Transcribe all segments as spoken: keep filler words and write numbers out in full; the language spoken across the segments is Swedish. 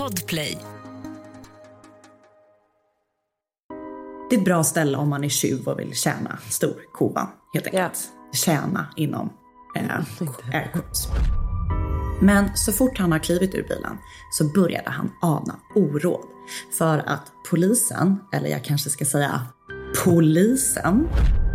Podplay. Det är ett bra ställe om man är tjuv och vill tjäna stor kovan, helt enkelt. Yeah. Tjäna inom eh, air quotes. Men så fort han har klivit ur bilen så började han ana oråd. För att polisen, eller jag kanske ska säga polisen.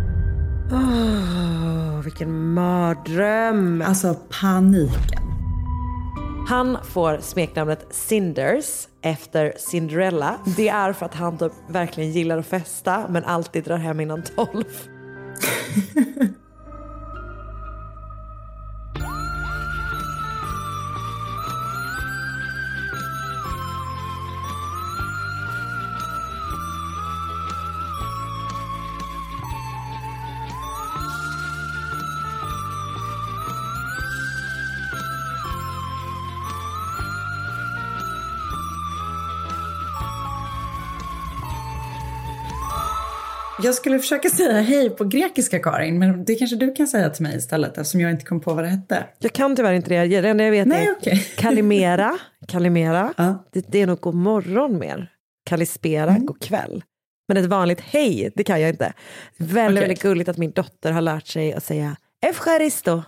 Åh, vilken mardröm. Alltså paniken. Han får smeknamnet Cinders efter Cinderella. Det är för att han typ verkligen gillar att festa men alltid drar hem innan tolv. Jag skulle försöka säga hej på grekiska, Karin, men det kanske du kan säga till mig istället eftersom jag inte kom på vad det hette. Jag kan tyvärr inte det. Det enda jag vet Nej, är okay. Kalimera. Kalimera. Ja. Det, det är nog god morgon mer. Kalispera, mm. god kväll. Men ett vanligt hej, det kan jag inte. Väldigt, okay. väldigt gulligt att min dotter har lärt sig att säga Efcharisto.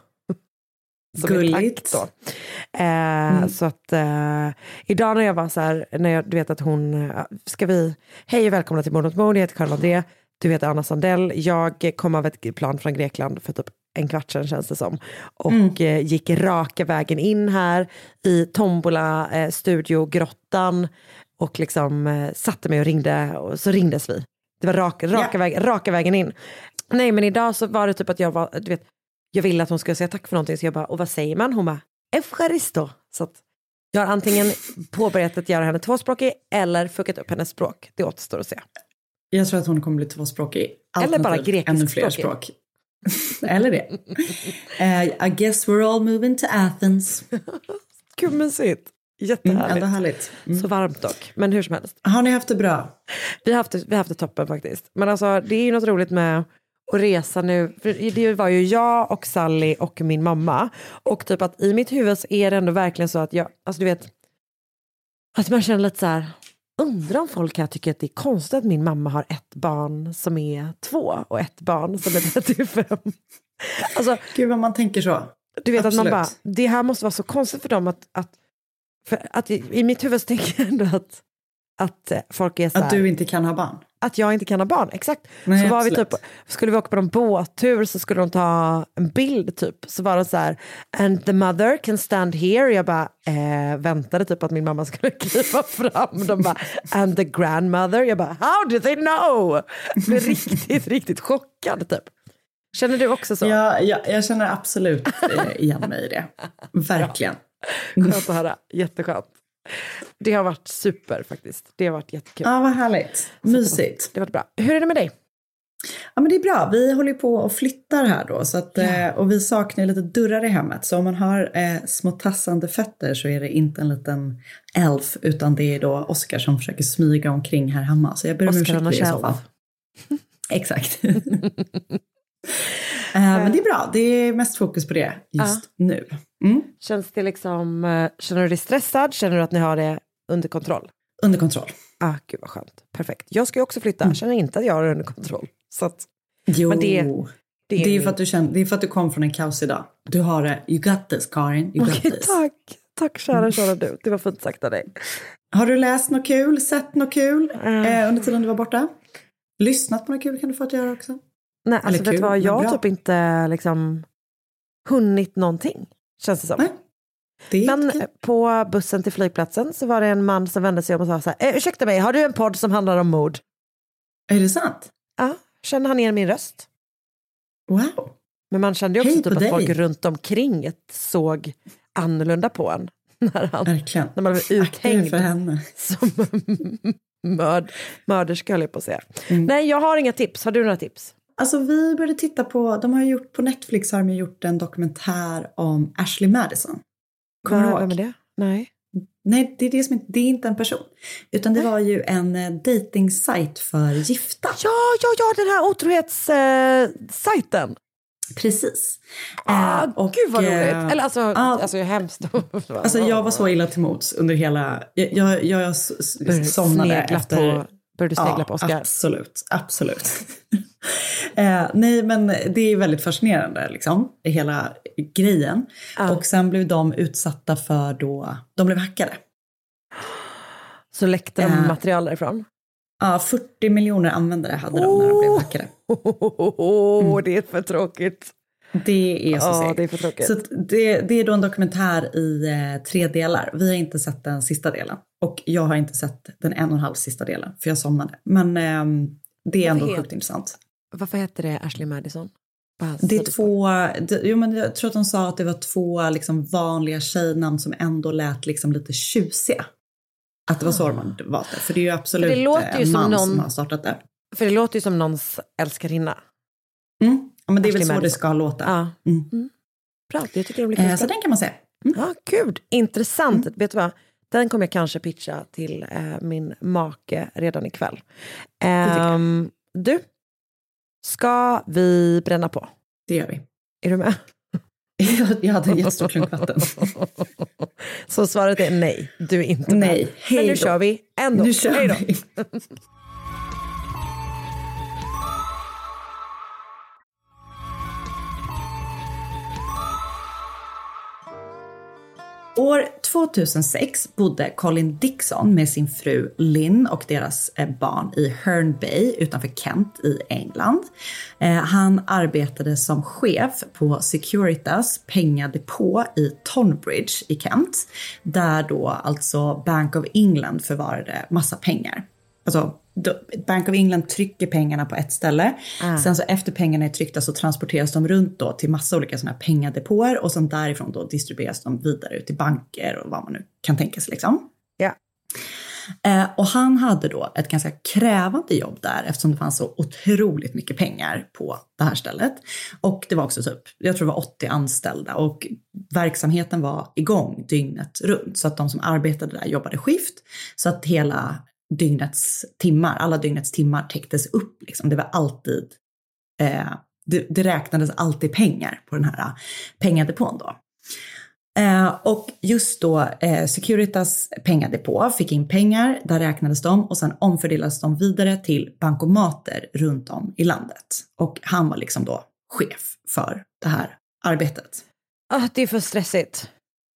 Gulligt. Då. Eh, mm. Så att eh, idag när jag var så här, när jag, du vet att hon, ska vi, hej och välkomna till Mord mot mord, jag heter Karin André. Du heter Anna Sandell. Jag kom av ett plan från Grekland för typ en kvart sedan känns det som. Och mm. gick raka vägen in här i Tombola eh, studiogrottan. Och liksom eh, satte mig och ringde. Och så ringdes vi. Det var rak, raka, yeah. väg, raka vägen in. Nej, men idag så var det typ att jag var, du vet, jag ville att hon skulle säga tack för någonting. Så jag bara, och vad säger man? Hon bara, Efcharisto. Så att jag har antingen påbörjat att göra henne tvåspråkig eller fuckat upp hennes språk. Det återstår att se. Jag tror att hon kommer bli tvåspråkig. Eller bara grekisk ännu fler språk. Eller det. Uh, I guess we're all moving to Athens. Gud, mysigt. Jättehärligt. Mm, ändå härligt. Mm. Så varmt dock. Men hur som helst. Har ni haft det bra? Vi har haft det, vi har haft det toppen faktiskt. Men alltså det är ju något roligt med att resa nu. För det var ju jag och Sally och min mamma. Och typ att i mitt huvud så är det ändå verkligen så att jag, alltså du vet, att man känner lite så här, undrar om folk här tycker att det är konstigt att min mamma har ett barn som är två och ett barn som är trettiofem. Alltså, gud vad man tänker så. Du vet Absolut. Att man bara, det här måste vara så konstigt för dem att, att, för att i, i mitt huvud så tänker jag ändå att, att folk är så här, att du inte kan ha barn. Att jag inte kan ha barn, exakt. Nej, så var absolut. vi typ, skulle vi åka på en båttur så skulle de ta en bild typ. Så var det så här, and the mother can stand here. Jag bara eh, väntade typ att min mamma skulle kliva fram. De bara, and the grandmother. Jag bara, how do they know? Jag blev riktigt, riktigt chockad typ. Känner du också så? Ja, ja jag känner absolut eh, igen mig i det. Verkligen. Ja. Skönt att höra, jätteskönt. Det har varit super faktiskt. Det har varit jättekul. Ja, vad härligt. Mysigt. Det har varit bra. Hur är det med dig? Ja, men det är bra. Vi håller på och flyttar här då. Så att, ja. Och vi saknar lite dörrar i hemmet. Så om man har eh, små tassande fötter så är det inte en liten elf. Utan det är då Oscar som försöker smyga omkring här hemma. Så jag ber om ursäkt för det i så fall. Exakt. Uh, men det är bra, det är mest fokus på det just uh. nu. Mm. Känns det liksom, uh, känner du dig stressad? Känner du att ni har det under kontroll? Under kontroll. Ah, gud vad skönt, perfekt. Jag ska ju också flytta, mm. känner inte att jag har det under kontroll. Så att, jo, men det, det är, det är för att du känner, det är för att du kom från en kaos idag. Du har det, you got this Karin, you got okay, this. Tack, tack kära, kära du, det var fint sagt av dig. Har du läst något kul, sett något kul uh. eh, under tiden du var borta? Lyssnat på något kul kan du få att göra också? Nej, alltså vet du vad, jag har typ inte liksom hunnit någonting, känns det som. Nej, det men kul. På bussen till flygplatsen så var det en man som vände sig om och sa så här, ursäkta mig, har du en podd som handlar om mord? Är det sant? Ja, kände han igen min röst. Wow. Men man kände ju också Hej typ att dig. folk runt omkring såg annorlunda på en. När, han, Verkligen. När man blev uthängd för henne. Som mörd, mörderska, höll jag på att säga. Mm. Nej, jag har inga tips. Har du några tips? Alltså vi började titta på, de har gjort på Netflix har de gjort en dokumentär om Ashley Madison. Kommer du ihåg? Vem är det? Nej. Nej, det är, det, som inte, det är inte en person. Utan det Nej. var ju en uh, dating-sajt för gifta. Ja, ja, ja, den här otrohetssajten. Uh, Precis. Ah, uh, och, gud vad roligt. Uh, Eller alltså, uh, alltså jag är hemskt. Alltså jag var så illa till mots under hela... Jag, jag, jag somnade efter... På, började du snegla ja, på Oscar? Absolut, absolut. uh, nej, men det är väldigt fascinerande, liksom, hela grejen. Uh. Och sen blev de utsatta för då... De blev hackade. Så läckte de uh, material därifrån? Ja, fyrtio miljoner användare hade de när de blev hackade. Mm. Det är för tråkigt. Det är så oh, det är för tråkigt. Så det, det är då en dokumentär i eh, tre delar. Vi har inte sett den sista delen. Och jag har inte sett den en och en halv sista delen. För jag somnade. Men eh, det är ändå sjukt het... intressant. Varför heter det Ashley Madison? Det är två... Det, jo, men jag tror att de sa att det var två liksom, vanliga tjejnamn som ändå lät liksom, lite tjusiga. Att det var så man var det. För det är ju absolut det låter ju en man som, någon, som har startat det. För det låter ju som någons älskarinna. Mm. Ja, men det är väl så det ska låta. Ja. Mm. Mm. Bra, jag tycker det blir eh, så den kan man säga. Mm. Ja, gud. Intressant. Mm. Vet du vad? Den kommer jag kanske pitcha till eh, min make redan ikväll. Eh, du, ska vi bränna på? Det gör vi. Är du med? Jag hade en jättestor klunk vatten. Så svaret är nej, du är inte med. Nej, hej Men nu då. kör vi ändå. Nu kör hej då. vi. År tvåtusensex bodde Colin Dixon med sin fru Lynn och deras barn i Herne Bay utanför Kent i England. Han arbetade som chef på Securitas pengadepå i Tonbridge i Kent, där då alltså Bank of England förvarade massa pengar. Alltså Bank of England trycker pengarna på ett ställe. Ah. Sen så efter pengarna är tryckta så transporteras de runt då till massa olika sådana här pengadepåer. Och sen därifrån då distribueras de vidare ut till banker och vad man nu kan tänka sig liksom. Ja. Eh, och han hade då ett ganska krävande jobb där eftersom det fanns så otroligt mycket pengar på det här stället. Och det var också typ, jag tror det var åttio anställda och verksamheten var igång dygnet runt. Så att de som arbetade där jobbade skift så att hela dygnets timmar, alla dygnets timmar täcktes upp. Liksom. Det var alltid, eh, det, det räknades alltid pengar på den här pengadepån då. Eh, och just då eh, Securitas pengadepå fick in pengar, där räknades de och sen omfördelades de vidare till bankomater runt om i landet. Och han var liksom då chef för det här arbetet. Ah, det är för stressigt.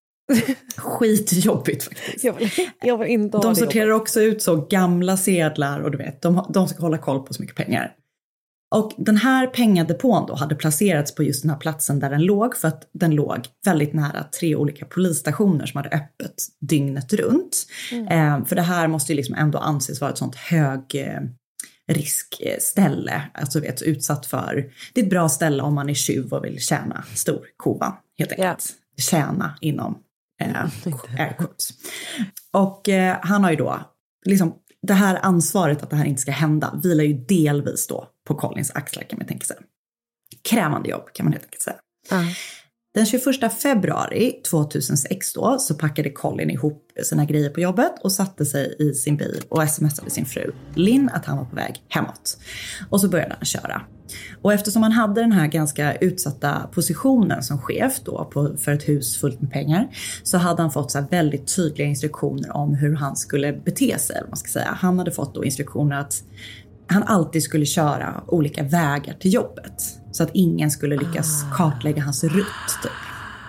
Skitjobbigt faktiskt. Jag vill, jag vill inte de sorterar också ut så gamla sedlar och du vet, de, de ska hålla koll på så mycket pengar. Och den här pengadepån då hade placerats på just den här platsen där den låg för att den låg väldigt nära tre olika polisstationer som hade öppet dygnet runt. Mm. Eh, för det här måste ju liksom ändå anses vara ett sånt hög eh, riskställe, alltså vet, utsatt för, det är ett bra ställe om man är tjuv och vill tjäna stor kovan helt enkelt. Yeah. Tjäna inom eh, air quotes. Och eh, han har ju då liksom det här ansvaret att det här inte ska hända vilar ju delvis då på Collins axlar kan man tänka sig. Krävande jobb kan man helt enkelt säga. Uh. Den tjugoförsta februari tvåtusensex då så packade Colin ihop sina grejer på jobbet och satte sig i sin bil och smsade sin fru Lynn att han var på väg hemåt. Och så började han köra. Och eftersom han hade den här ganska utsatta positionen som chef då på, för ett hus fullt med pengar så hade han fått så här väldigt tydliga instruktioner om hur han skulle bete sig. Man ska säga. Han hade fått då instruktioner att han alltid skulle köra olika vägar till jobbet. Så att ingen skulle lyckas kartlägga hans rutt typ.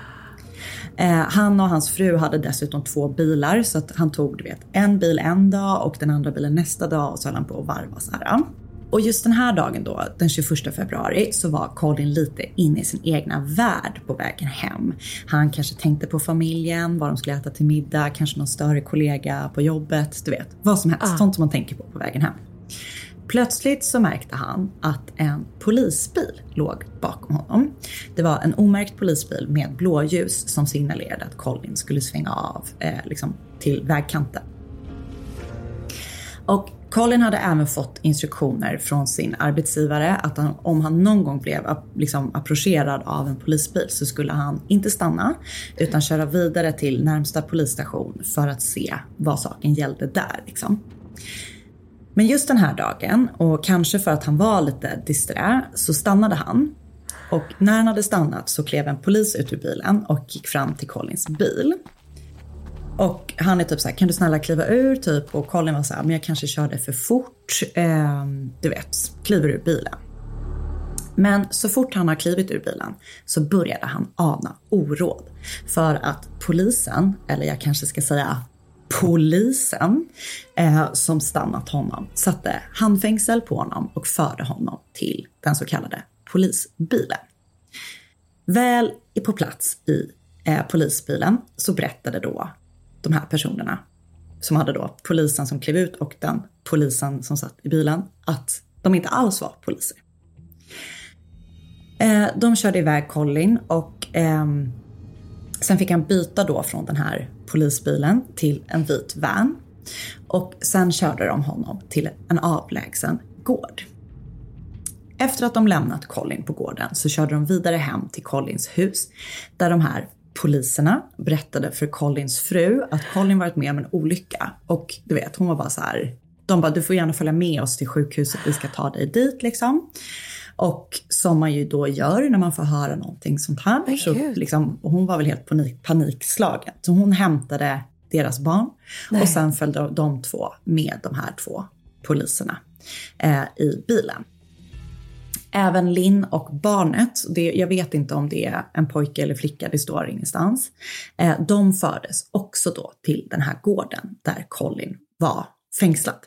Eh, han och hans fru hade dessutom två bilar. Så att han tog du vet, en bil en dag och den andra bilen nästa dag. Och så höll han på att varva så här. Och just den här dagen då, den tjugoförsta februari, så var Colin lite inne i sin egna värld på vägen hem. Han kanske tänkte på familjen, vad de skulle äta till middag, kanske någon större kollega på jobbet, du vet. Vad som helst, ah. sånt som man tänker på på vägen hem. Plötsligt så märkte han att en polisbil låg bakom honom. Det var en omärkt polisbil med blåljus som signalerade att Colin skulle svänga av eh, liksom till vägkanten. Och Colin hade även fått instruktioner från sin arbetsgivare att han, om han någon gång blev liksom approcherad av en polisbil så skulle han inte stanna utan köra vidare till närmsta polisstation för att se vad saken gällde där liksom. Men just den här dagen, och kanske för att han var lite disträ, så stannade han. Och när han hade stannat så klev en polis ut ur bilen och gick fram till Collins bil. Och han är typ så här, kan du snälla kliva ur typ? Och Colin var så här, men jag kanske körde för fort. Eh, du vet, kliver ur bilen. Men så fort han har klivit ur bilen så började han ana oråd. För att polisen, eller jag kanske ska säga polisen eh, som stannat honom, satte handfängsel på honom och förde honom till den så kallade polisbilen. Väl på plats i eh, polisbilen så berättade då de här personerna som hade då polisen som klev ut och den polisen som satt i bilen att de inte alls var poliser. Eh, de körde iväg Colin och eh, sen fick han byta då från den här polisbilen till en vit van. Och sen körde de honom till en avlägsen gård. Efter att de lämnat Colin på gården så körde de vidare hem till Collins hus. Där de här poliserna berättade för Collins fru att Colin varit med om en olycka. Och du vet, hon var bara så här, de bara, du får gärna följa med oss till sjukhuset, vi ska ta dig dit liksom. Och som man ju då gör när man får höra någonting sånt här. Så liksom, och hon var väl helt panik, panikslagen. Så hon hämtade deras barn. Nej. Och sen följde de två med de här två poliserna eh, i bilen. Även Lynn och barnet, det, jag vet inte om det är en pojke eller flicka, det står ingenstans. Eh, de fördes också då till den här gården där Colin var fängslad.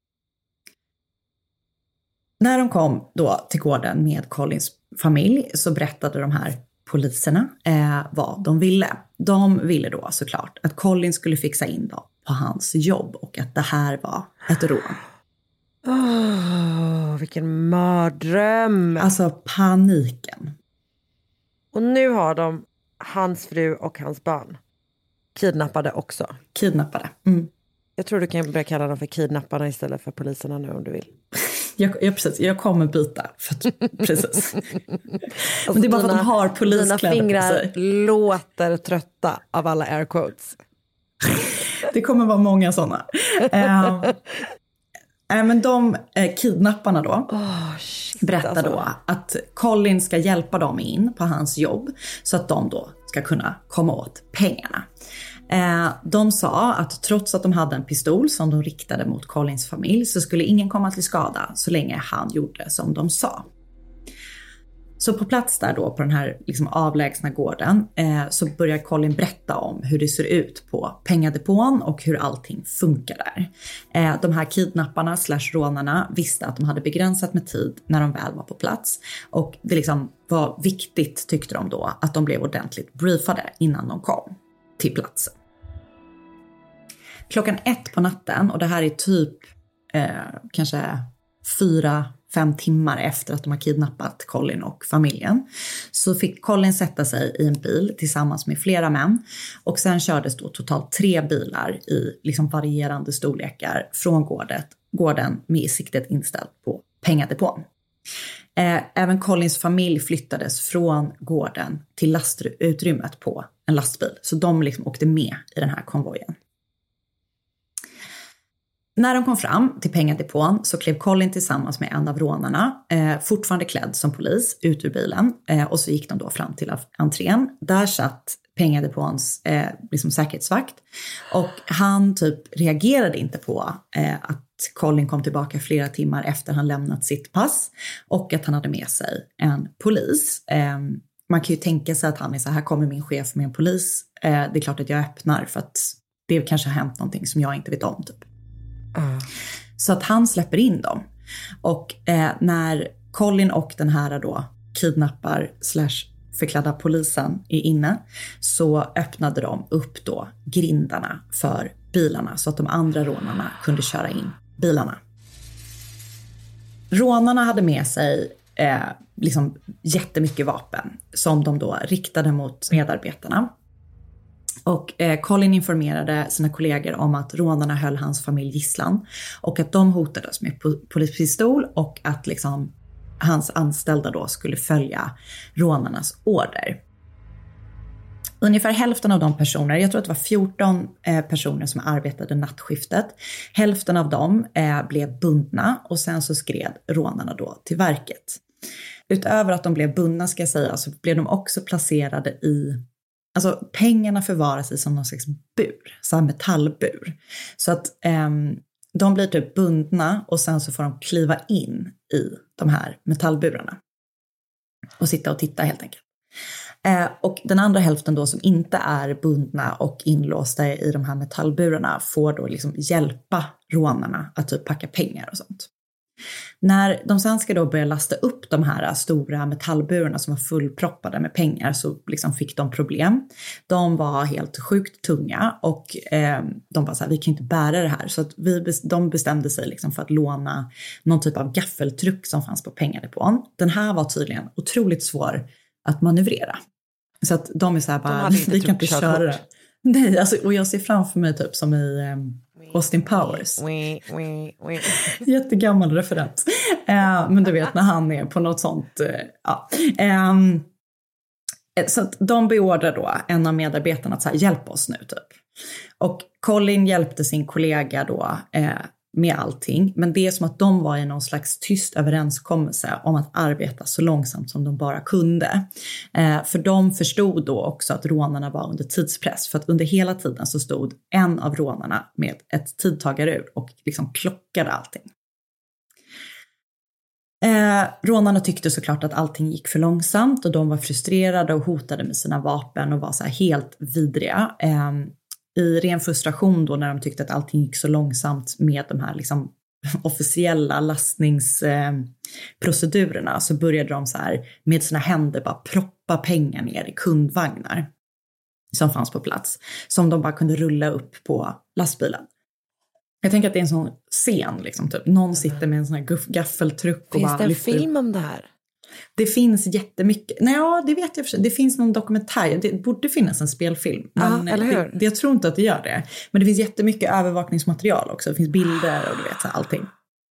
När de kom då till gården med Collins familj så berättade de här poliserna eh, vad de ville. De ville då såklart att Colin skulle fixa in dem på hans jobb och att det här var ett rån. Åh, oh, vilken mardröm. Alltså paniken. Och nu har de hans fru och hans barn kidnappade också. Kidnappade. Mm. Jag tror du kan börja kalla dem för kidnapparna istället för poliserna nu om du vill. Jag, jag, precis, jag kommer byta. För att, precis. Alltså men det är bara dina, för att de har poliskläder på sig. Dina fingrar låter trötta av alla air quotes. Det kommer vara många sådana. Uh, äh, men de eh, kidnapparna då oh, shit, berättar alltså. då att Colin ska hjälpa dem in på hans jobb så att de då ska kunna komma åt pengarna. Eh, de sa att trots att de hade en pistol som de riktade mot Collins familj så skulle ingen komma till skada så länge han gjorde som de sa. Så på plats där då på den här liksom avlägsna gården eh, så börjar Colin berätta om hur det ser ut på pengadepån och hur allting funkar där. Eh, de här kidnapparna slash rånarna visste att de hade begränsat med tid när de väl var på plats. Och det liksom var viktigt, tyckte de då, att de blev ordentligt briefade innan de kom till platsen. Klockan ett på natten, och det här är typ eh, kanske fyra, fem timmar efter att de har kidnappat Colin och familjen, så fick Colin sätta sig i en bil tillsammans med flera män. Och sen kördes då totalt tre bilar i liksom varierande storlekar från gården, gården med siktet inställt på pengadepån. Eh, även Collins familj flyttades från gården till lastutrymmet på en lastbil. Så de liksom åkte med i den här konvojen. När de kom fram till pengadepån så klev Colin tillsammans med en av rånarna, eh, fortfarande klädd som polis, ut ur bilen. Eh, och så gick de då fram till entrén. Där satt pengadepåns eh, liksom säkerhetsvakt. Och han typ reagerade inte på eh, att Colin kom tillbaka flera timmar efter han lämnat sitt pass. Och att han hade med sig en polis. Eh, man kan ju tänka sig att han är så här, kommer min chef med en polis. Eh, det är klart att jag öppnar för att det kanske har hänt någonting som jag inte vet om typ. Mm. Så att han släpper in dem. Och eh, när Colin och den här då kidnappar slash förklädda polisen är inne, så öppnade de upp då grindarna för bilarna så att de andra rånarna kunde köra in bilarna. Rånarna hade med sig eh, liksom jättemycket vapen som de då riktade mot medarbetarna. Och eh, Colin informerade sina kollegor om att rånarna höll hans familj gisslan och att de hotades med po- polispistol och att liksom hans anställda då skulle följa rånarnas order. Ungefär hälften av de personer, jag tror att det var fjorton eh, personer som arbetade nattskiftet, hälften av dem eh, blev bundna och sen så skred rånarna då till verket. utöver att de blev bundna ska jag säga, så blev de också placerade i, alltså pengarna förvaras i som någon slags bur, så här metallbur. Så att eh, de blir typ bundna och sen så får de kliva in i de här metallburarna. Och sitta och titta helt enkelt. Eh, och den andra hälften då som inte är bundna och inlåsta i de här metallburarna får då liksom hjälpa rånarna att typ packa pengar och sånt. När de sen ska då börja lasta upp de här stora metallburarna som var fullproppade med pengar så liksom fick de problem. De var helt sjukt tunga och eh, de var så här, vi kan inte bära det här. Så att vi, de bestämde sig liksom för att låna någon typ av gaffeltruck som fanns på pengardepån. Den här var tydligen otroligt svår att manövrera. Så att de är så här bara, vi kan inte köra det. Nej, alltså, och jag ser framför mig typ som i eh, Austin Powers. Oui, oui, oui. Jättegammal referens. Eh, men du vet när han är på något sånt. Eh, ja. eh, så att de beordrar då en av medarbetarna att så här, hjälpa oss nu typ. Och Colin hjälpte sin kollega då eh, med allting. Men det är som att de var i någon slags tyst överenskommelse om att arbeta så långsamt som de bara kunde. Eh, för de förstod då också att rånarna var under tidspress. För att under hela tiden så stod en av rånarna med ett tidtagarur och liksom klockade allting. Eh, rånarna tyckte såklart att allting gick för långsamt och de var frustrerade och hotade med sina vapen och var så här helt vidriga. Eh, I ren frustration då när de tyckte att allting gick så långsamt med de här liksom officiella lastningsprocedurerna eh, så började de så här med sina händer bara proppa pengar ner i kundvagnar som fanns på plats. Som de bara kunde rulla upp på lastbilen. Jag tänker att det är en sån scen liksom typ. Någon sitter med en sån här guff- gaffeltruck och finns bara det en lyfter film om det här? Det finns jättemycket. Nej, ja, det vet jag för sig. Det finns någon dokumentär. Det borde finnas en spelfilm. Men ja, eller hur? Det, jag tror inte att det gör det. Men det finns jättemycket övervakningsmaterial också. Det finns bilder och du vet så här, allting.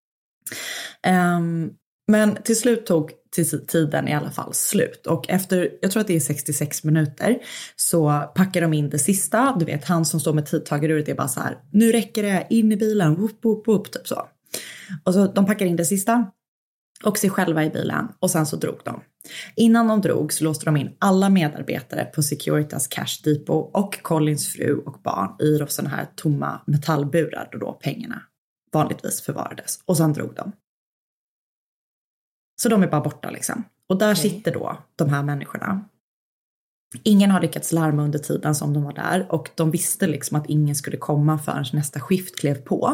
Um, men till slut tog till tiden i alla fall slut. Och efter, jag tror att det är sextiosex minuter, så packar de in det sista. Du vet, han som står med tidtagaruret är bara så här, nu räcker det, in i bilen, whoop, whoop, whoop, typ så. Och så de packar in det sista. Och sig själva i bilen. Och sen så drog de. Innan de drog så låste de in alla medarbetare på Securitas Cash Depot och Collins fru och barn i sådana här tomma metallburar då, då pengarna vanligtvis förvarades. Och sen drog de. Så de är bara borta liksom. Och där okay. sitter då de här människorna. Ingen har lyckats larma under tiden som de var där. Och de visste liksom att ingen skulle komma förrän nästa skift klev på.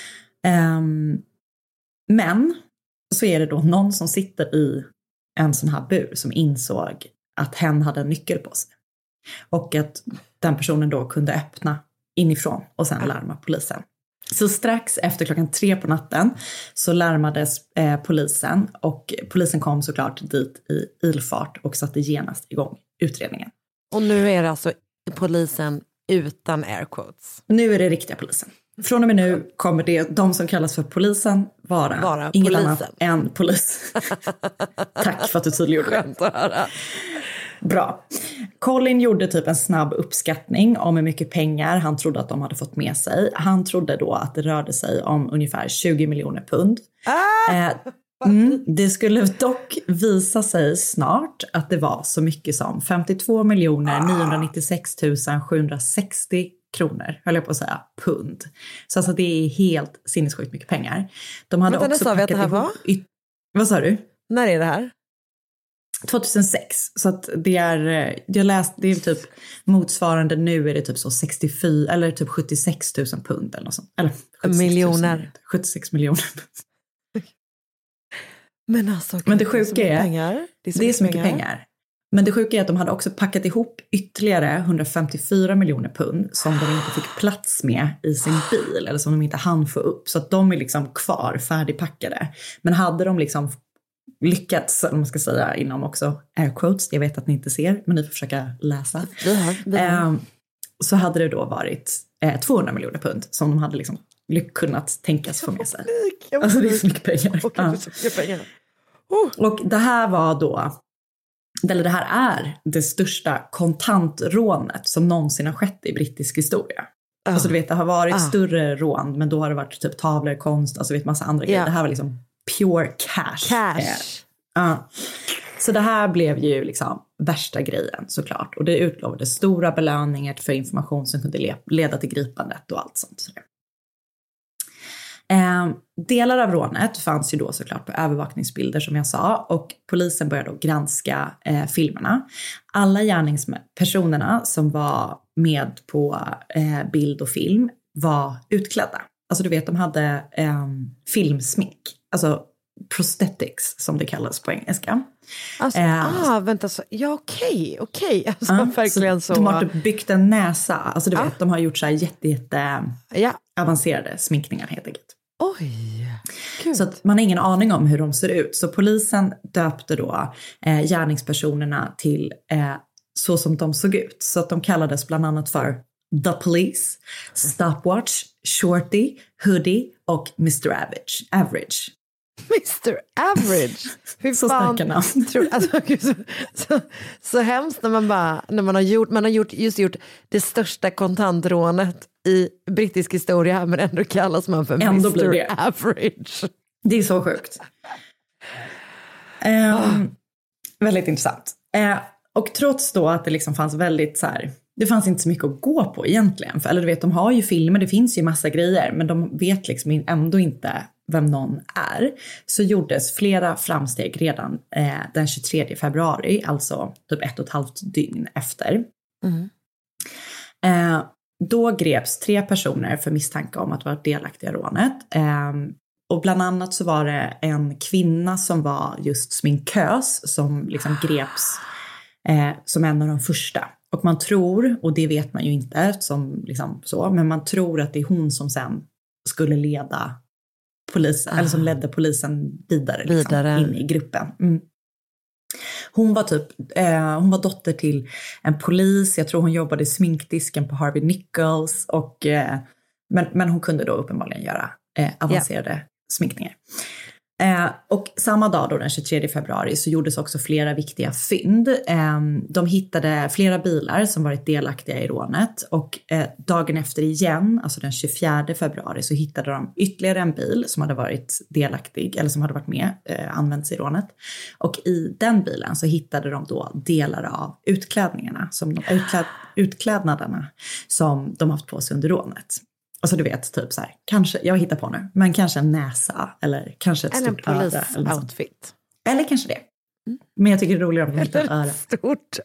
Um, men... så är det då någon som sitter i en sån här bur som insåg att hen hade en nyckel på sig. Och att den personen då kunde öppna inifrån och sen larma polisen. Så strax efter klockan tre på natten så larmades eh, polisen. Och polisen kom såklart dit i ilfart och satte genast igång utredningen. Och nu är det alltså polisen utan air quotes. Nu är det riktiga polisen. Från och med nu kommer det, de som kallas för polisen vara, vara inget polisen. annat än polis. Tack för att du tydliggjorde det. Skönt att höra. Bra. Colin gjorde typ en snabb uppskattning om hur mycket pengar han trodde att de hade fått med sig. Han trodde då att det rörde sig om ungefär tjugo miljoner pund. Ah! Eh, mm, det skulle dock visa sig snart att det var så mycket som femtiotvå miljoner niohundranittiosex tusen sjuhundrasextio kronor, höll jag på att säga, pund. Så alltså det är helt sinnessjukt mycket pengar. De hade Men också sa vi att det här var? Yt- Vad sa du? När är det här? tjugohundrasex. Så att det är, jag läste, det är typ motsvarande nu är det typ så sextiofyra eller typ sjuttiosex tusen pund eller något sånt. Eller miljoner. sjuttiosex miljoner. Men alltså, Men det sjuka är, pengar. Det är så, det är mycket, så mycket pengar. pengar. Men det sjuka är att de hade också packat ihop ytterligare hundrafemtiofyra miljoner pund som de inte fick plats med i sin bil eller som de inte hann få upp. Så att de är liksom kvar, färdigpackade. Men hade de liksom lyckats, om man ska säga, inom också air quotes, jag vet att ni inte ser, men ni får försöka läsa. Vi har, vi har. Eh, så hade det då varit eh, tvåhundra miljoner pund som de hade liksom kunnat tänkas få med sig. Alltså det är så mycket pengar. Okay, ja. så mycket pengar. Oh. Och det här var då, eller det här är det största kontantrånet som någonsin har skett i brittisk historia. Oh. Alltså du vet, det har varit oh. större rån, men då har det varit typ tavlor, konst, alltså vet massa andra yeah. grejer. Det här var liksom pure cash. Cash. Uh. Så det här blev ju liksom värsta grejen såklart. Och det utlovade stora belöningar för information som kunde le- leda till gripandet och allt sånt. Eh, delar av rånet fanns ju då såklart på övervakningsbilder som jag sa. Och polisen började då granska eh, filmerna. Alla gärningspersonerna som var med på eh, bild och film var utklädda. Alltså du vet, de hade eh, filmsmink. Alltså prosthetics som det kallas på engelska. Alltså, eh, ah, vänta, så, ja okej, okej. Alltså uh, verkligen så. De har typ byggt en näsa. Alltså du ah. vet, de har gjort så här jätte, jätte ja. avancerade sminkningar helt enkelt. Oj, Gud. Så att man har ingen aning om hur de ser ut. Så polisen döpte då eh, gärningspersonerna till eh, så som de såg ut. Så att de kallades bland annat för The Police, Stopwatch, Shorty, Hoodie och mister Average. Average. mister Average? Hur så fan starka namn. Tror, alltså, så, så, så hemskt när man bara, när man har gjort, man har gjort, just gjort det största kontantrånet i brittisk historia, men ändå kallas man för ändå mister Average. Det är så sjukt. Um, oh. Väldigt intressant. Uh, och trots då att det liksom fanns väldigt så här, det fanns inte så mycket att gå på egentligen. För, eller du vet, de har ju filmer, det finns ju massa grejer, men de vet liksom ändå inte vem någon är. Så gjordes flera framsteg redan eh, den tjugotredje februari, alltså typ ett och ett halvt dygn efter. Mm. Eh, då greps tre personer för misstanke om att vara delaktiga i rånet. Eh, och bland annat så var det en kvinna som var just sminkös som liksom greps eh, som en av de första. Och man tror, och det vet man ju inte som liksom så, men man tror att det är hon som sen skulle leda polisen, ah. eller som ledde polisen vidare, liksom, vidare. in i gruppen. Mm. Hon var typ, eh, hon var dotter till en polis, jag tror hon jobbade i sminkdisken på Harvey Nichols, och, eh, men, men hon kunde då uppenbarligen göra eh, avancerade yeah. sminkningar. Eh, och samma dag då, den tjugotredje februari, så gjordes också flera viktiga fynd. Eh, de hittade flera bilar som varit delaktiga i rånet, och eh, dagen efter igen, alltså den tjugofjärde februari, så hittade de ytterligare en bil som hade varit delaktig, eller som hade varit med, eh, använts i rånet. Och i den bilen så hittade de då delar av utklädningarna, som de, utkläd, utklädnaderna som de haft på sig under rånet. Alltså du vet, typ så här, kanske, jag hittar på nu, men kanske en näsa eller kanske ett eller stort öra. Eller en polisoutfit. Eller kanske det. Mm. Men jag tycker det är roligare om de hittar ett öra. Stort